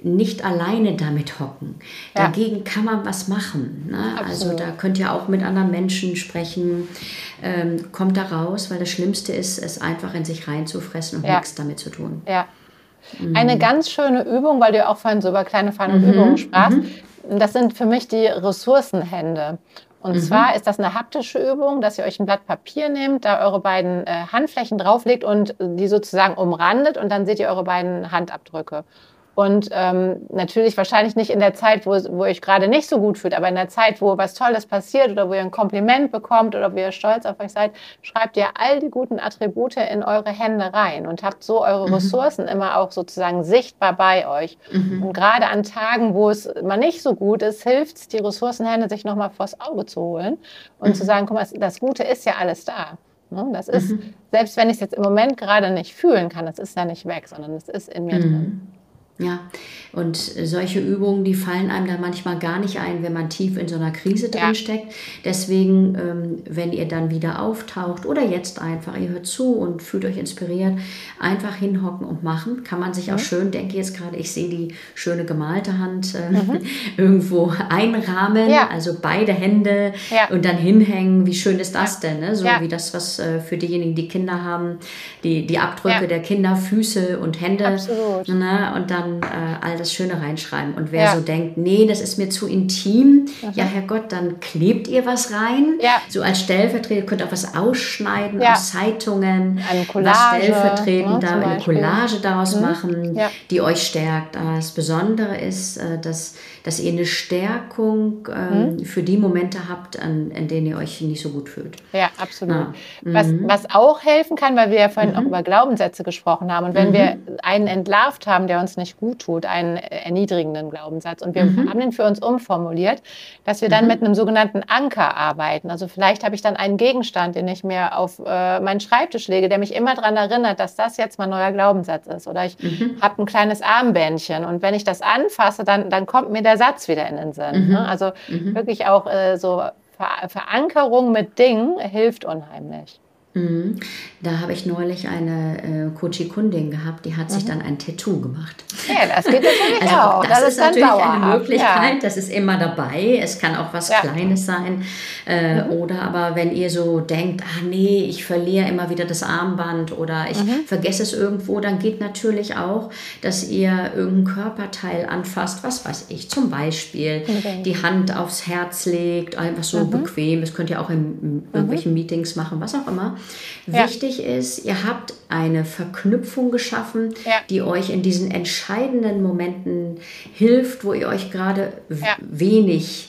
[SPEAKER 1] nicht alleine damit hocken.
[SPEAKER 2] Ja.
[SPEAKER 1] Dagegen kann man was machen. Ne? Also
[SPEAKER 2] Absolut.
[SPEAKER 1] da könnt ihr auch mit anderen Menschen sprechen. Ähm, kommt da raus, weil das Schlimmste ist, es einfach in sich reinzufressen und
[SPEAKER 2] Ja.
[SPEAKER 1] nichts damit zu tun.
[SPEAKER 2] Ja. Eine ganz schöne Übung, weil du ja auch vorhin so über kleine, feine
[SPEAKER 1] Mhm,
[SPEAKER 2] Übungen sprachst,
[SPEAKER 1] mhm.
[SPEAKER 2] das sind für mich die Ressourcenhände. Und zwar ist das eine haptische Übung, dass ihr euch ein Blatt Papier nehmt, da eure beiden äh, Handflächen drauflegt und die sozusagen umrandet und dann seht ihr eure beiden Handabdrücke. Und ähm, natürlich wahrscheinlich nicht in der Zeit, wo, wo ihr euch gerade nicht so gut fühlt, aber in der Zeit, wo was Tolles passiert oder wo ihr ein Kompliment bekommt oder wo ihr stolz auf euch seid, schreibt ihr all die guten Attribute in eure Hände rein und habt so eure Ressourcen immer auch sozusagen sichtbar bei euch. Und gerade an Tagen, wo es mal nicht so gut ist, hilft es, die Ressourcenhände sich nochmal vors Auge zu holen und zu sagen, guck mal, das Gute ist ja alles da. Ne? Das ist, selbst wenn ich es jetzt im Moment gerade nicht fühlen kann, das ist ja nicht weg, sondern es ist in mir drin.
[SPEAKER 1] Ja, und solche Übungen, die fallen einem dann manchmal gar nicht ein, wenn man tief in so einer Krise
[SPEAKER 2] Ja.
[SPEAKER 1] drin steckt. Deswegen, ähm, wenn ihr dann wieder auftaucht oder jetzt einfach, ihr hört zu und fühlt euch inspiriert, einfach hinhocken und machen. Kann man sich auch schön, denke ich jetzt gerade, ich sehe die schöne gemalte Hand äh, irgendwo einrahmen,
[SPEAKER 2] Ja.
[SPEAKER 1] also beide Hände
[SPEAKER 2] Ja.
[SPEAKER 1] und dann hinhängen. Wie schön ist das denn? Ne? So
[SPEAKER 2] Ja.
[SPEAKER 1] wie das, was äh, für diejenigen, die Kinder haben, die, die Abdrücke
[SPEAKER 2] Ja.
[SPEAKER 1] der Kinder, Füße und Hände.
[SPEAKER 2] Absolut.
[SPEAKER 1] Ne? Und dann äh, all das Schöne reinschreiben. Und wer
[SPEAKER 2] Ja.
[SPEAKER 1] so denkt, nee, das ist mir zu intim, ja, Herrgott, dann klebt ihr was rein.
[SPEAKER 2] Ja.
[SPEAKER 1] So als Stellvertreter könnt ihr auch was ausschneiden
[SPEAKER 2] Ja.
[SPEAKER 1] aus Zeitungen,
[SPEAKER 2] Eine
[SPEAKER 1] was
[SPEAKER 2] Collage,
[SPEAKER 1] stellvertretend
[SPEAKER 2] ne,
[SPEAKER 1] da
[SPEAKER 2] zum
[SPEAKER 1] eine
[SPEAKER 2] Beispiel.
[SPEAKER 1] Collage daraus machen,
[SPEAKER 2] Ja.
[SPEAKER 1] die euch stärkt. Aber das Besondere ist, äh, dass, dass ihr eine Stärkung ähm, für die Momente habt, an, in denen ihr euch nicht so gut fühlt.
[SPEAKER 2] Ja, absolut.
[SPEAKER 1] Ja.
[SPEAKER 2] Was, was auch helfen kann, weil wir ja vorhin auch über Glaubenssätze gesprochen haben und wenn wir einen entlarvt haben, der uns nicht gut tut, einen erniedrigenden Glaubenssatz und wir haben den für uns umformuliert, dass wir dann mit einem sogenannten Anker arbeiten. Also vielleicht habe ich dann einen Gegenstand, den ich mir auf äh, meinen Schreibtisch lege, der mich immer daran erinnert, dass das jetzt mein neuer Glaubenssatz ist. Oder ich habe ein kleines Armbändchen und wenn ich das anfasse, dann, dann kommt mir der Satz wieder in den Sinn. Ne? Also wirklich auch äh, so Ver Verankerung mit Dingen hilft unheimlich.
[SPEAKER 1] Mhm. Da habe ich neulich eine äh, Coachie-Kundin gehabt, die hat sich dann ein Tattoo gemacht.
[SPEAKER 2] Ja, das geht natürlich
[SPEAKER 1] Also
[SPEAKER 2] auch.
[SPEAKER 1] das,
[SPEAKER 2] Das
[SPEAKER 1] ist
[SPEAKER 2] dann
[SPEAKER 1] natürlich eine
[SPEAKER 2] dauerhaft,
[SPEAKER 1] Möglichkeit,
[SPEAKER 2] ja.
[SPEAKER 1] das ist immer dabei. Es kann auch was
[SPEAKER 2] Ja.
[SPEAKER 1] Kleines sein. Äh, Oder aber wenn ihr so denkt, ah nee, ich verliere immer wieder das Armband oder ich vergesse es irgendwo, dann geht natürlich auch, dass ihr irgendein Körperteil anfasst, was weiß ich, zum Beispiel
[SPEAKER 2] Unbedingt.
[SPEAKER 1] die Hand aufs Herz legt, einfach so bequem. Das könnt ihr auch in, in irgendwelchen Meetings machen, was auch immer.
[SPEAKER 2] Ja.
[SPEAKER 1] Wichtig ist, ihr habt eine Verknüpfung geschaffen,
[SPEAKER 2] Ja.
[SPEAKER 1] die euch in diesen entscheidenden Momenten hilft, wo ihr euch gerade w-
[SPEAKER 2] Ja.
[SPEAKER 1] wenig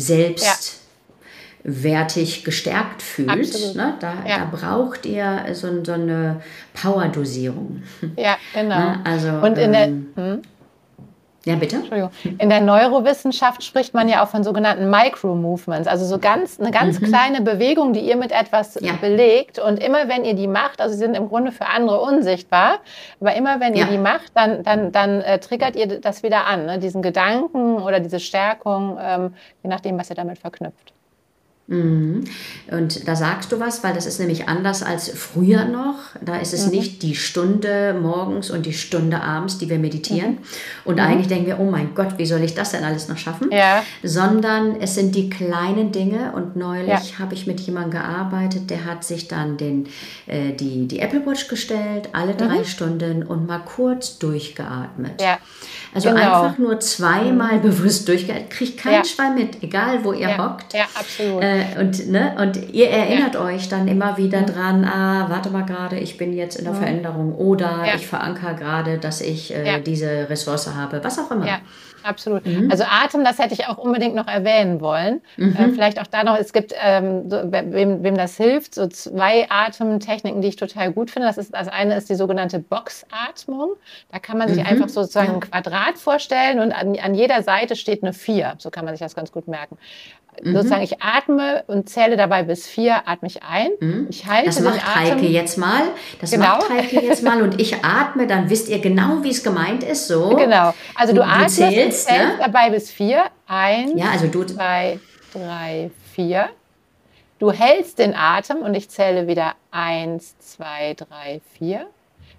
[SPEAKER 1] selbstwertig gestärkt fühlt.
[SPEAKER 2] Absolut.
[SPEAKER 1] Ne? Da,
[SPEAKER 2] Ja.
[SPEAKER 1] da braucht ihr so, so eine Powerdosierung.
[SPEAKER 2] Ja, genau.
[SPEAKER 1] Ne? Also,
[SPEAKER 2] Und in der,
[SPEAKER 1] ähm, ja, bitte?
[SPEAKER 2] Entschuldigung. In der Neurowissenschaft spricht man ja auch von sogenannten Micro-Movements, also so ganz, eine ganz kleine Bewegung, die ihr mit etwas
[SPEAKER 1] Ja.
[SPEAKER 2] belegt. Und immer wenn ihr die macht, also sie sind im Grunde für andere unsichtbar, aber immer wenn
[SPEAKER 1] Ja.
[SPEAKER 2] ihr die macht, dann, dann, dann äh, triggert ihr das wieder an, ne? Diesen Gedanken oder diese Stärkung, ähm, je nachdem, was ihr damit verknüpft.
[SPEAKER 1] Mhm. Und da sagst du was, weil das ist nämlich anders als früher noch. Da ist es nicht die Stunde morgens und die Stunde abends, die wir meditieren. Und eigentlich denken wir, oh mein Gott, wie soll ich das denn alles noch schaffen?
[SPEAKER 2] Ja.
[SPEAKER 1] Sondern es sind die kleinen Dinge. Und neulich
[SPEAKER 2] Ja.
[SPEAKER 1] habe ich mit jemandem gearbeitet, der hat sich dann den, äh, die, die Apple Watch gestellt, alle drei Stunden und mal kurz durchgeatmet.
[SPEAKER 2] Ja.
[SPEAKER 1] Also
[SPEAKER 2] Genau.
[SPEAKER 1] einfach nur zweimal bewusst durchgeatmet. Kriegt kein
[SPEAKER 2] Ja.
[SPEAKER 1] Schwein mit, egal wo ihr
[SPEAKER 2] Ja.
[SPEAKER 1] hockt.
[SPEAKER 2] Ja, absolut.
[SPEAKER 1] Äh, und, ne, und ihr erinnert euch dann immer wieder dran, ah, warte mal gerade, ich bin jetzt in der Veränderung oder
[SPEAKER 2] Ja.
[SPEAKER 1] ich verankere gerade, dass ich äh,
[SPEAKER 2] Ja.
[SPEAKER 1] diese Ressource habe, was auch immer.
[SPEAKER 2] Ja, absolut. Also Atem, das hätte ich auch unbedingt noch erwähnen wollen. Äh, vielleicht auch da noch, es gibt, ähm, so, wem, wem das hilft, so zwei Atemtechniken, die ich total gut finde. Das, ist, das eine ist die sogenannte Boxatmung. Da kann man sich einfach sozusagen ein Quadrat vorstellen und an, an jeder Seite steht eine vier. So kann man sich das ganz gut merken. Sozusagen, ich atme und zähle dabei bis vier, atme ich ein. Ich halte
[SPEAKER 1] Das
[SPEAKER 2] den
[SPEAKER 1] macht
[SPEAKER 2] Atem.
[SPEAKER 1] Heike jetzt mal. Das
[SPEAKER 2] Genau.
[SPEAKER 1] macht Heike jetzt mal und ich atme, dann wisst ihr genau, wie es gemeint ist. So.
[SPEAKER 2] Genau. Also du,
[SPEAKER 1] Du- du
[SPEAKER 2] atmest
[SPEAKER 1] zählst,
[SPEAKER 2] und zählst
[SPEAKER 1] ne?
[SPEAKER 2] dabei bis vier. Eins,
[SPEAKER 1] Ja, also du-
[SPEAKER 2] zwei, drei, vier. Du hältst den Atem und ich zähle wieder eins, zwei, drei, vier.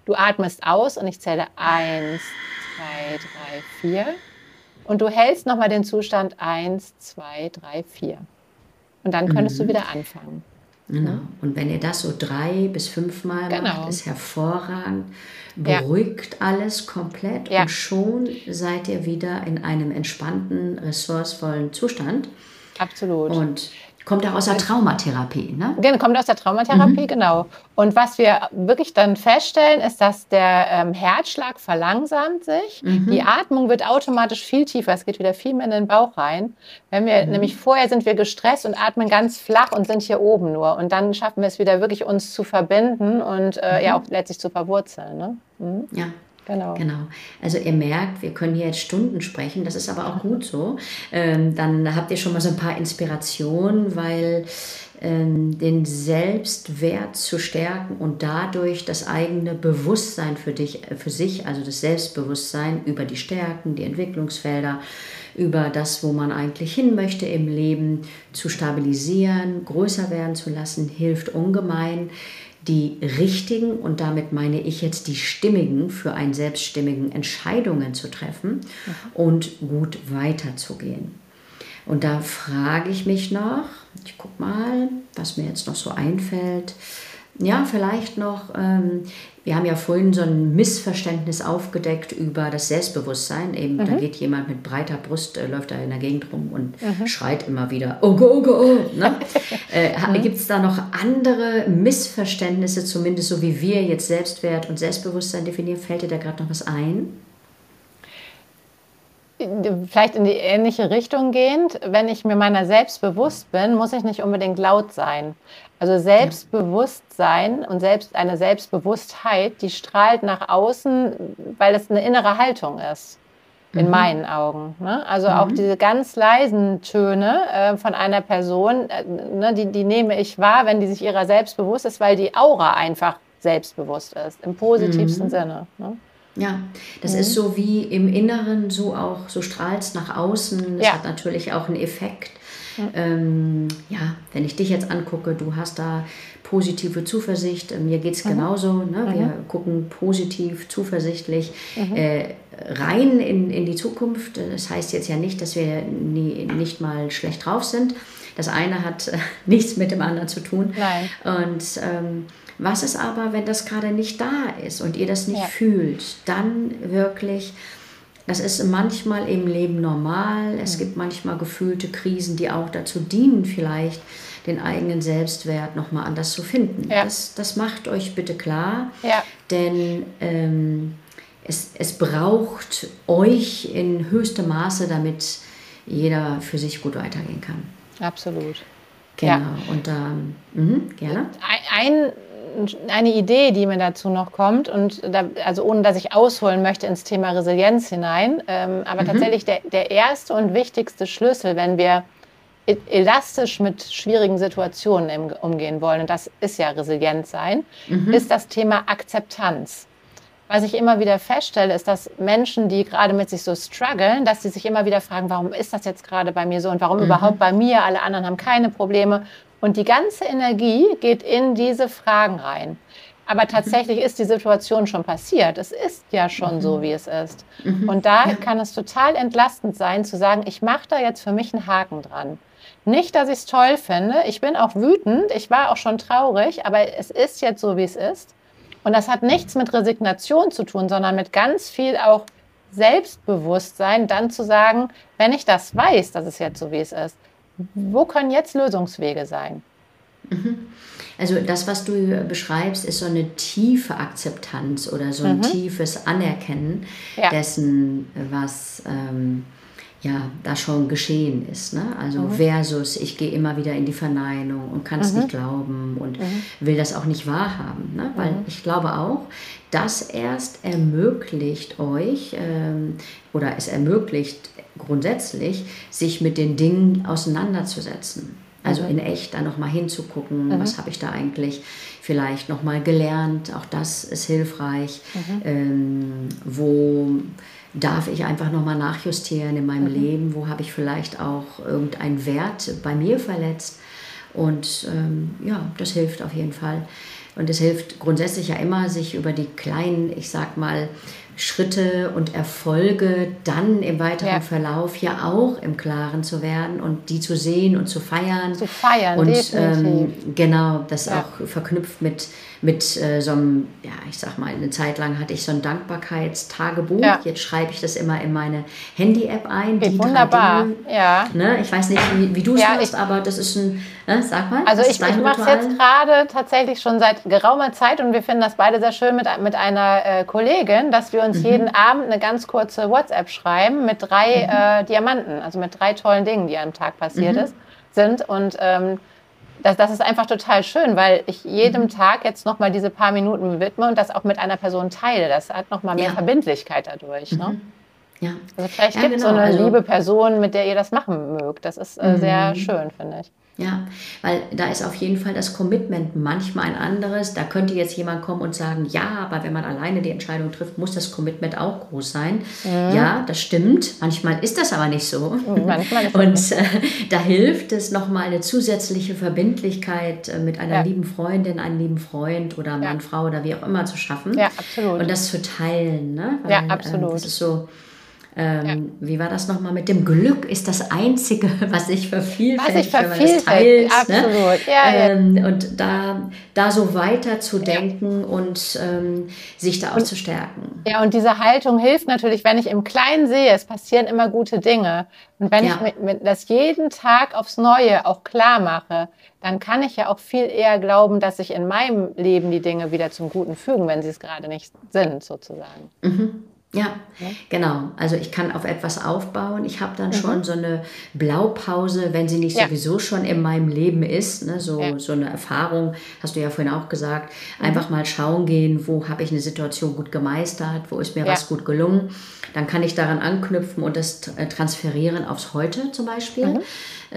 [SPEAKER 2] Du atmest aus und ich zähle eins, zwei, drei, vier. Und du hältst nochmal den Zustand eins, zwei, drei, vier. Und dann könntest
[SPEAKER 1] Mhm.
[SPEAKER 2] du wieder anfangen.
[SPEAKER 1] Genau. Und wenn ihr das so drei bis fünfmal
[SPEAKER 2] Genau.
[SPEAKER 1] macht, ist hervorragend,
[SPEAKER 2] Ja.
[SPEAKER 1] beruhigt alles komplett
[SPEAKER 2] Ja.
[SPEAKER 1] und schon seid ihr wieder in einem entspannten, ressourcevollen Zustand.
[SPEAKER 2] Absolut.
[SPEAKER 1] Und kommt auch aus der Traumatherapie, ne?
[SPEAKER 2] Genau, kommt aus der Traumatherapie,
[SPEAKER 1] Mhm.
[SPEAKER 2] genau. Und was wir wirklich dann feststellen, ist, dass der ähm, Herzschlag verlangsamt sich.
[SPEAKER 1] Mhm.
[SPEAKER 2] Die Atmung wird automatisch viel tiefer. Es geht wieder viel mehr in den Bauch rein. Wenn wir
[SPEAKER 1] Mhm.
[SPEAKER 2] nämlich vorher sind wir gestresst und atmen ganz flach und sind hier oben nur. Und dann schaffen wir es wieder wirklich, uns zu verbinden und äh,
[SPEAKER 1] Mhm.
[SPEAKER 2] ja auch letztlich zu verwurzeln. Ne? Mhm.
[SPEAKER 1] Ja.
[SPEAKER 2] Genau.
[SPEAKER 1] Genau. Also ihr merkt, wir können hier jetzt Stunden sprechen, das ist aber auch gut so. Ähm, dann habt ihr schon mal so ein paar Inspirationen, weil ähm, den Selbstwert zu stärken und dadurch das eigene Bewusstsein für dich, für sich, also das Selbstbewusstsein über die Stärken, die Entwicklungsfelder, über das, wo man eigentlich hin möchte im Leben, zu stabilisieren, größer werden zu lassen, hilft ungemein, die richtigen, und damit meine ich jetzt die stimmigen, für einen selbststimmigen Entscheidungen zu treffen und gut weiterzugehen. Und da frage ich mich noch, ich gucke mal, was mir jetzt noch so einfällt. Ja, vielleicht noch, ähm, wir haben ja vorhin so ein Missverständnis aufgedeckt über das Selbstbewusstsein. Eben, mhm. Da geht jemand mit breiter Brust, äh, läuft da in der Gegend rum und mhm. schreit immer wieder, oh go, oh go, oh. Ne? äh, mhm. Gibt es da noch andere Missverständnisse, zumindest so wie wir jetzt Selbstwert und Selbstbewusstsein definieren? Fällt dir da gerade noch was ein?
[SPEAKER 2] Vielleicht in die ähnliche Richtung gehend, wenn ich mir meiner selbst bewusst bin, muss ich nicht unbedingt laut sein. Also Selbstbewusstsein und selbst eine Selbstbewusstheit, die strahlt nach außen, weil es eine innere Haltung ist, in mhm. meinen Augen. Ne? Also mhm. auch diese ganz leisen Töne äh, von einer Person, äh, ne, die, die nehme ich wahr, wenn die sich ihrer selbst bewusst ist, weil die Aura einfach selbstbewusst ist, im positivsten mhm. Sinne. Ne?
[SPEAKER 1] Ja, das mhm. ist so wie im Inneren, so auch, so strahlt es nach außen. Das ja. hat natürlich auch einen Effekt. Mhm. Ähm, ja, wenn ich dich jetzt angucke, du hast da positive Zuversicht. Mir geht es mhm. genauso. Ne? Wir mhm. gucken positiv, zuversichtlich mhm. äh, rein in, in die Zukunft. Das heißt jetzt ja nicht, dass wir nie, nicht mal schlecht drauf sind. Das eine hat äh, nichts mit dem anderen zu tun.
[SPEAKER 2] Nein.
[SPEAKER 1] Und ähm, was ist aber, wenn das gerade nicht da ist und ihr das nicht ja. fühlt? Dann wirklich, das ist manchmal im Leben normal. Es mhm. gibt manchmal gefühlte Krisen, die auch dazu dienen, vielleicht den eigenen Selbstwert nochmal anders zu finden.
[SPEAKER 2] Ja.
[SPEAKER 1] Das, das macht euch bitte klar,
[SPEAKER 2] ja.
[SPEAKER 1] denn ähm, es, es braucht euch in höchstem Maße, damit jeder für sich gut weitergehen kann.
[SPEAKER 2] Absolut.
[SPEAKER 1] Genau,
[SPEAKER 2] ja.
[SPEAKER 1] und ähm, mh, gerne.
[SPEAKER 2] Ein, eine Idee, die mir dazu noch kommt, und da, also ohne dass ich ausholen möchte ins Thema Resilienz hinein, ähm, aber mhm. tatsächlich der, der erste und wichtigste Schlüssel, wenn wir elastisch mit schwierigen Situationen im, umgehen wollen, und das ist ja resilient sein, mhm. ist das Thema Akzeptanz. Was ich immer wieder feststelle, ist, dass Menschen, die gerade mit sich so strugglen, dass sie sich immer wieder fragen, warum ist das jetzt gerade bei mir so und warum mhm. überhaupt bei mir, alle anderen haben keine Probleme. Und die ganze Energie geht in diese Fragen rein. Aber tatsächlich mhm. ist die Situation schon passiert. Es ist ja schon mhm. so, wie es ist. Mhm. Und da ja. kann es total entlastend sein, zu sagen, ich mache da jetzt für mich einen Haken dran. Nicht, dass ich es toll finde. Ich bin auch wütend. Ich war auch schon traurig. Aber es ist jetzt so, wie es ist. Und das hat nichts mit Resignation zu tun, sondern mit ganz viel auch Selbstbewusstsein, dann zu sagen, wenn ich das weiß, dass es jetzt so, wie es ist, wo können jetzt Lösungswege sein?
[SPEAKER 1] Also das, was du beschreibst, ist so eine tiefe Akzeptanz oder so ein mhm. tiefes Anerkennen ja. dessen, was ähm, ja, da schon geschehen ist. Ne? Also mhm. versus, ich gehe immer wieder in die Verneinung und kann es mhm. nicht glauben und mhm. will das auch nicht wahrhaben. Ne? Weil mhm. ich glaube auch, das erst ermöglicht euch ähm, oder es ermöglicht grundsätzlich, sich mit den Dingen auseinanderzusetzen. Also mhm. in echt da nochmal hinzugucken, mhm. was habe ich da eigentlich vielleicht nochmal gelernt, auch das ist hilfreich. Mhm. Ähm, wo darf ich einfach nochmal nachjustieren in meinem mhm. Leben, wo habe ich vielleicht auch irgendeinen Wert bei mir verletzt. Und ähm, ja, das hilft auf jeden Fall. Und es hilft grundsätzlich ja immer, sich über die kleinen, ich sag mal, Schritte und Erfolge dann im weiteren ja. Verlauf ja auch im Klaren zu werden und die zu sehen und zu feiern.
[SPEAKER 2] Zu feiern,
[SPEAKER 1] und,
[SPEAKER 2] definitiv.
[SPEAKER 1] Ähm, genau, das
[SPEAKER 2] ja.
[SPEAKER 1] auch verknüpft mit, mit äh, so einem, ja, ich sag mal, eine Zeit lang hatte ich so ein Dankbarkeitstagebuch. Ja. Jetzt schreibe ich das immer in meine Handy-App ein.
[SPEAKER 2] Die wunderbar,
[SPEAKER 1] Dinge,
[SPEAKER 2] ja.
[SPEAKER 1] Ne? Ich weiß nicht, wie, wie du es
[SPEAKER 2] ja,
[SPEAKER 1] machst, aber das ist ein, ne? Sag mal.
[SPEAKER 2] Also ich, ich mache es jetzt gerade tatsächlich schon seit geraumer Zeit und wir finden das beide sehr schön mit, mit einer äh, Kollegin, dass wir uns mhm. jeden Abend eine ganz kurze WhatsApp schreiben mit drei mhm. äh, Diamanten, also mit drei tollen Dingen, die am Tag passiert mhm. ist, sind und ähm, das, das ist einfach total schön, weil ich jedem mhm. Tag jetzt nochmal diese paar Minuten widme und das auch mit einer Person teile. Das hat nochmal mehr ja. Verbindlichkeit dadurch. Mhm. Ne?
[SPEAKER 1] Ja.
[SPEAKER 2] Also vielleicht
[SPEAKER 1] ja,
[SPEAKER 2] gibt es
[SPEAKER 1] genau.
[SPEAKER 2] so eine
[SPEAKER 1] also,
[SPEAKER 2] liebe Person, mit der ihr das machen mögt. Das ist äh, sehr schön, finde ich.
[SPEAKER 1] Ja, weil da ist auf jeden Fall das Commitment manchmal ein anderes. Da könnte jetzt jemand kommen und sagen, ja, aber wenn man alleine die Entscheidung trifft, muss das Commitment auch groß sein. Mhm. Ja, das stimmt. Manchmal ist das aber nicht so.
[SPEAKER 2] Manchmal ist
[SPEAKER 1] und äh, da hilft es nochmal eine zusätzliche Verbindlichkeit äh, mit einer
[SPEAKER 2] ja.
[SPEAKER 1] lieben Freundin, einem lieben Freund oder Mann,
[SPEAKER 2] ja.
[SPEAKER 1] Frau oder wie auch immer zu schaffen.
[SPEAKER 2] Ja, absolut.
[SPEAKER 1] Und das zu teilen. Ne? Weil,
[SPEAKER 2] ja, absolut.
[SPEAKER 1] Ähm, das ist so... Ähm, ja. Wie war das nochmal mit dem Glück? Ist das Einzige, was sich vervielfältigt, wenn man es teilt.
[SPEAKER 2] Absolut.
[SPEAKER 1] Ne?
[SPEAKER 2] Ja,
[SPEAKER 1] ähm, ja. Und da, da so weiter zu denken ja. und ähm, sich da auch
[SPEAKER 2] und,
[SPEAKER 1] zu stärken.
[SPEAKER 2] Ja, und diese Haltung hilft natürlich, wenn ich im Kleinen sehe, es passieren immer gute Dinge. Und wenn ja. ich mit, mit, das jeden Tag aufs Neue auch klar mache, dann kann ich ja auch viel eher glauben, dass sich in meinem Leben die Dinge wieder zum Guten fügen, wenn sie es gerade nicht sind, sozusagen.
[SPEAKER 1] Mhm. Ja, ja, genau. Also ich kann auf etwas aufbauen. Ich habe dann mhm. schon so eine Blaupause, wenn sie nicht ja. sowieso schon in meinem Leben ist. Ne? So, ja. so eine Erfahrung, hast du ja vorhin auch gesagt. Einfach mhm. mal schauen gehen, wo habe ich eine Situation gut gemeistert, wo ist mir ja. was gut gelungen. Dann kann ich daran anknüpfen und das transferieren aufs Heute zum Beispiel. Mhm.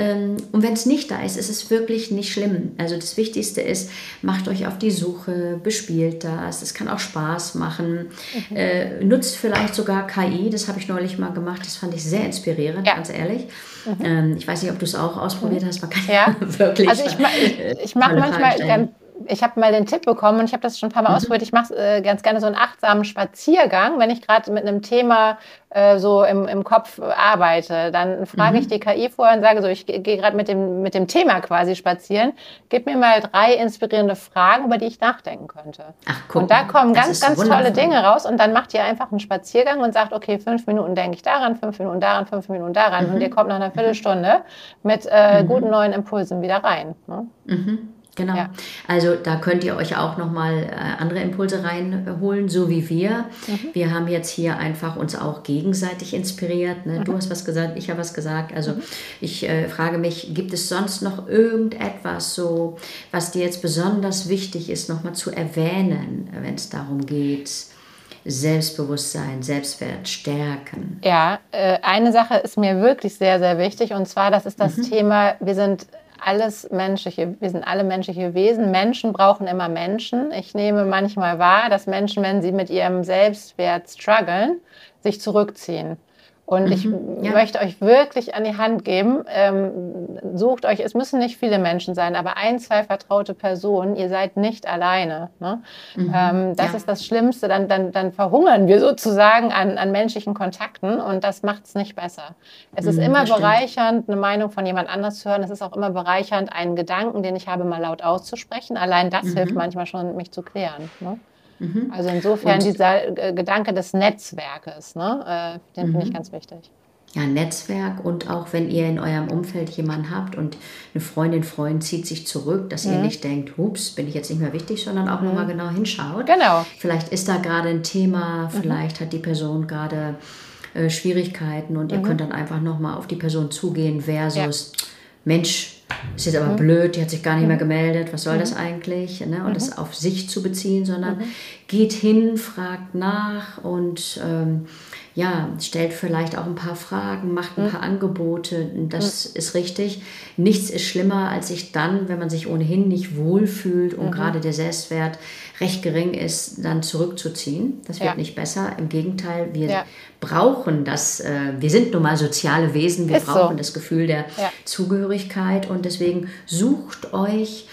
[SPEAKER 1] Und wenn es nicht da ist, ist es wirklich nicht schlimm. Also das Wichtigste ist, macht euch auf die Suche, bespielt das. Es kann auch Spaß machen. Mhm. Äh, nutzt vielleicht sogar K I. Das habe ich neulich mal gemacht. Das fand ich sehr inspirierend, ja. ganz ehrlich. Mhm. Ähm, ich weiß nicht, ob du es auch ausprobiert mhm. hast. Man kann
[SPEAKER 2] ja
[SPEAKER 1] wirklich
[SPEAKER 2] Also ich, ich, ich mache manchmal ganz... Ich habe mal den Tipp bekommen und ich habe das schon ein paar Mal mhm. ausprobiert. Ich mache äh, ganz gerne so einen achtsamen Spaziergang, wenn ich gerade mit einem Thema äh, so im, im Kopf arbeite. Dann frage mhm. ich die K I vorher und sage so, ich gehe gerade mit dem, mit dem Thema quasi spazieren. Gib mir mal drei inspirierende Fragen, über die ich nachdenken könnte.
[SPEAKER 1] Ach, guck,
[SPEAKER 2] und da kommen ganz, ganz
[SPEAKER 1] wundervoll.
[SPEAKER 2] tolle Dinge raus. Und dann macht ihr einfach einen Spaziergang und sagt, okay, fünf Minuten denke ich daran, fünf Minuten daran, fünf Minuten daran. Mhm. Und ihr kommt nach einer Viertelstunde mit äh, mhm. guten neuen Impulsen wieder rein. Ne?
[SPEAKER 1] Mhm. Genau. Ja. Also da könnt ihr euch auch nochmal äh, andere Impulse reinholen, so wie wir. Mhm. Wir haben jetzt hier einfach uns auch gegenseitig inspiriert. Ne? Mhm. Du hast was gesagt, ich habe was gesagt. Also mhm. ich äh, frage mich, gibt es sonst noch irgendetwas, so, was dir jetzt besonders wichtig ist, nochmal zu erwähnen, wenn es darum geht, Selbstbewusstsein, Selbstwert stärken?
[SPEAKER 2] Ja, äh, eine Sache ist mir wirklich sehr, sehr wichtig und zwar, das ist das mhm. Thema, wir sind alles menschliche, wir sind alle menschliche Wesen. Menschen brauchen immer Menschen. Ich nehme manchmal wahr, dass Menschen, wenn sie mit ihrem Selbstwert strugglen, sich zurückziehen. Und mhm, ich ja. möchte euch wirklich an die Hand geben, ähm, sucht euch, es müssen nicht viele Menschen sein, aber ein, zwei vertraute Personen, ihr seid nicht alleine. Ne? Mhm, ähm, das ja. ist das Schlimmste, dann, dann, dann verhungern wir sozusagen an, an menschlichen Kontakten und das macht es nicht besser. Es mhm, ist immer bereichernd, eine Meinung von jemand anders zu hören, es ist auch immer bereichernd, einen Gedanken, den ich habe, mal laut auszusprechen. Allein das mhm. hilft manchmal schon, mich zu klären. Ne? Also insofern und dieser äh, Gedanke des Netzwerkes, ne, äh, den mhm. finde ich ganz wichtig.
[SPEAKER 1] Ja, Netzwerk und auch wenn ihr in eurem Umfeld jemanden habt und eine Freundin, Freund zieht sich zurück, dass mhm. ihr nicht denkt, hups, bin ich jetzt nicht mehr wichtig, sondern auch mhm. nochmal genau hinschaut.
[SPEAKER 2] Genau.
[SPEAKER 1] Vielleicht ist da gerade ein Thema, vielleicht mhm. hat die Person gerade äh, Schwierigkeiten und ihr mhm. könnt dann einfach nochmal auf die Person zugehen versus, ja. Mensch, ist jetzt aber mhm. blöd, die hat sich gar nicht mehr gemeldet, was soll mhm. das eigentlich? Ne? Und mhm. das auf sich zu beziehen, sondern mhm. geht hin, fragt nach und ähm, ja, stellt vielleicht auch ein paar Fragen, macht ein mhm. paar Angebote. Das mhm. ist richtig. Nichts ist schlimmer, als sich dann, wenn man sich ohnehin nicht wohlfühlt und mhm. gerade der Selbstwert recht gering ist, dann zurückzuziehen. Das wird ja. nicht besser. Im Gegenteil, wir ja. brauchen das. Äh, wir sind nun mal soziale Wesen. Wir ist brauchen so. das Gefühl der ja. Zugehörigkeit. Und deswegen sucht euch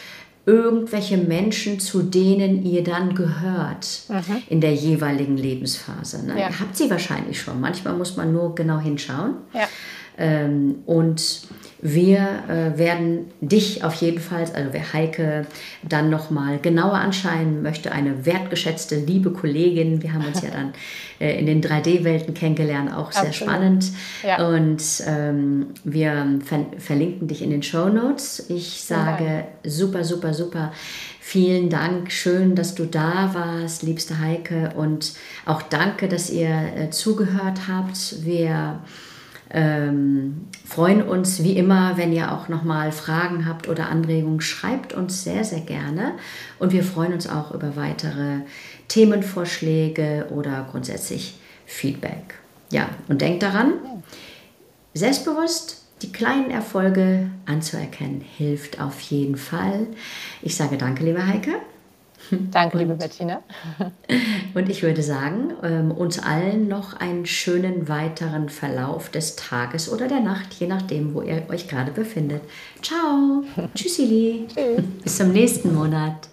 [SPEAKER 1] irgendwelche Menschen, zu denen ihr dann gehört
[SPEAKER 2] Mhm.
[SPEAKER 1] in der jeweiligen Lebensphase. Ne?
[SPEAKER 2] Ja.
[SPEAKER 1] Ihr habt sie wahrscheinlich schon. Manchmal muss man nur genau hinschauen.
[SPEAKER 2] Ja.
[SPEAKER 1] Ähm, und wir äh, werden dich auf jeden Fall, also wer Heike dann nochmal genauer anschauen möchte, eine wertgeschätzte, liebe Kollegin. Wir haben uns ja dann äh, in den drei D-Welten kennengelernt, auch sehr
[SPEAKER 2] Absolut.
[SPEAKER 1] spannend.
[SPEAKER 2] Ja.
[SPEAKER 1] Und ähm, wir ver verlinken dich in den Shownotes. Ich sage super, super, super. Vielen Dank, schön, dass du da warst, liebste Heike. Und auch danke, dass ihr äh, zugehört habt. Wir Ähm, freuen uns wie immer, wenn ihr auch nochmal Fragen habt oder Anregungen, schreibt uns sehr, sehr gerne. Und wir freuen uns auch über weitere Themenvorschläge oder grundsätzlich Feedback. Ja, und denkt daran, selbstbewusst die kleinen Erfolge anzuerkennen, hilft auf jeden Fall. Ich sage danke, liebe Heike.
[SPEAKER 2] Danke, liebe Bettina.
[SPEAKER 1] Und ich würde sagen, ähm, uns allen noch einen schönen weiteren Verlauf des Tages oder der Nacht, je nachdem, wo ihr euch gerade befindet. Ciao. Tschüssili.
[SPEAKER 2] Tschüss.
[SPEAKER 1] Bis zum nächsten Monat.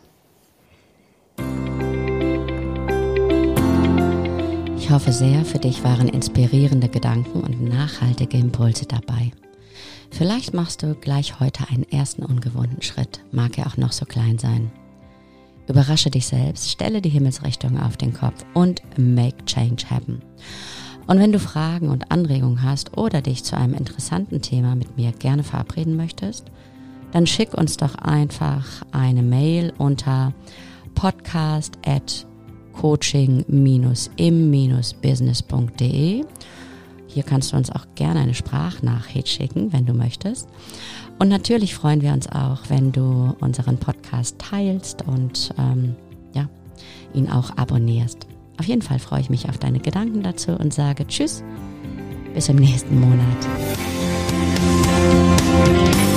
[SPEAKER 1] Ich hoffe sehr, für dich waren inspirierende Gedanken und nachhaltige Impulse dabei. Vielleicht machst du gleich heute einen ersten ungewohnten Schritt, mag er auch noch so klein sein. Überrasche dich selbst, stelle die Himmelsrichtung auf den Kopf und make change happen. Und wenn du Fragen und Anregungen hast oder dich zu einem interessanten Thema mit mir gerne verabreden möchtest, dann schick uns doch einfach eine Mail unter podcast at coaching dash im dash business punkt de. Hier kannst du uns auch gerne eine Sprachnachricht schicken, wenn du möchtest. Und natürlich freuen wir uns auch, wenn du unseren Podcast teilst und ähm, ja, ihn auch abonnierst. Auf jeden Fall freue ich mich auf deine Gedanken dazu und sage Tschüss, bis im nächsten Monat.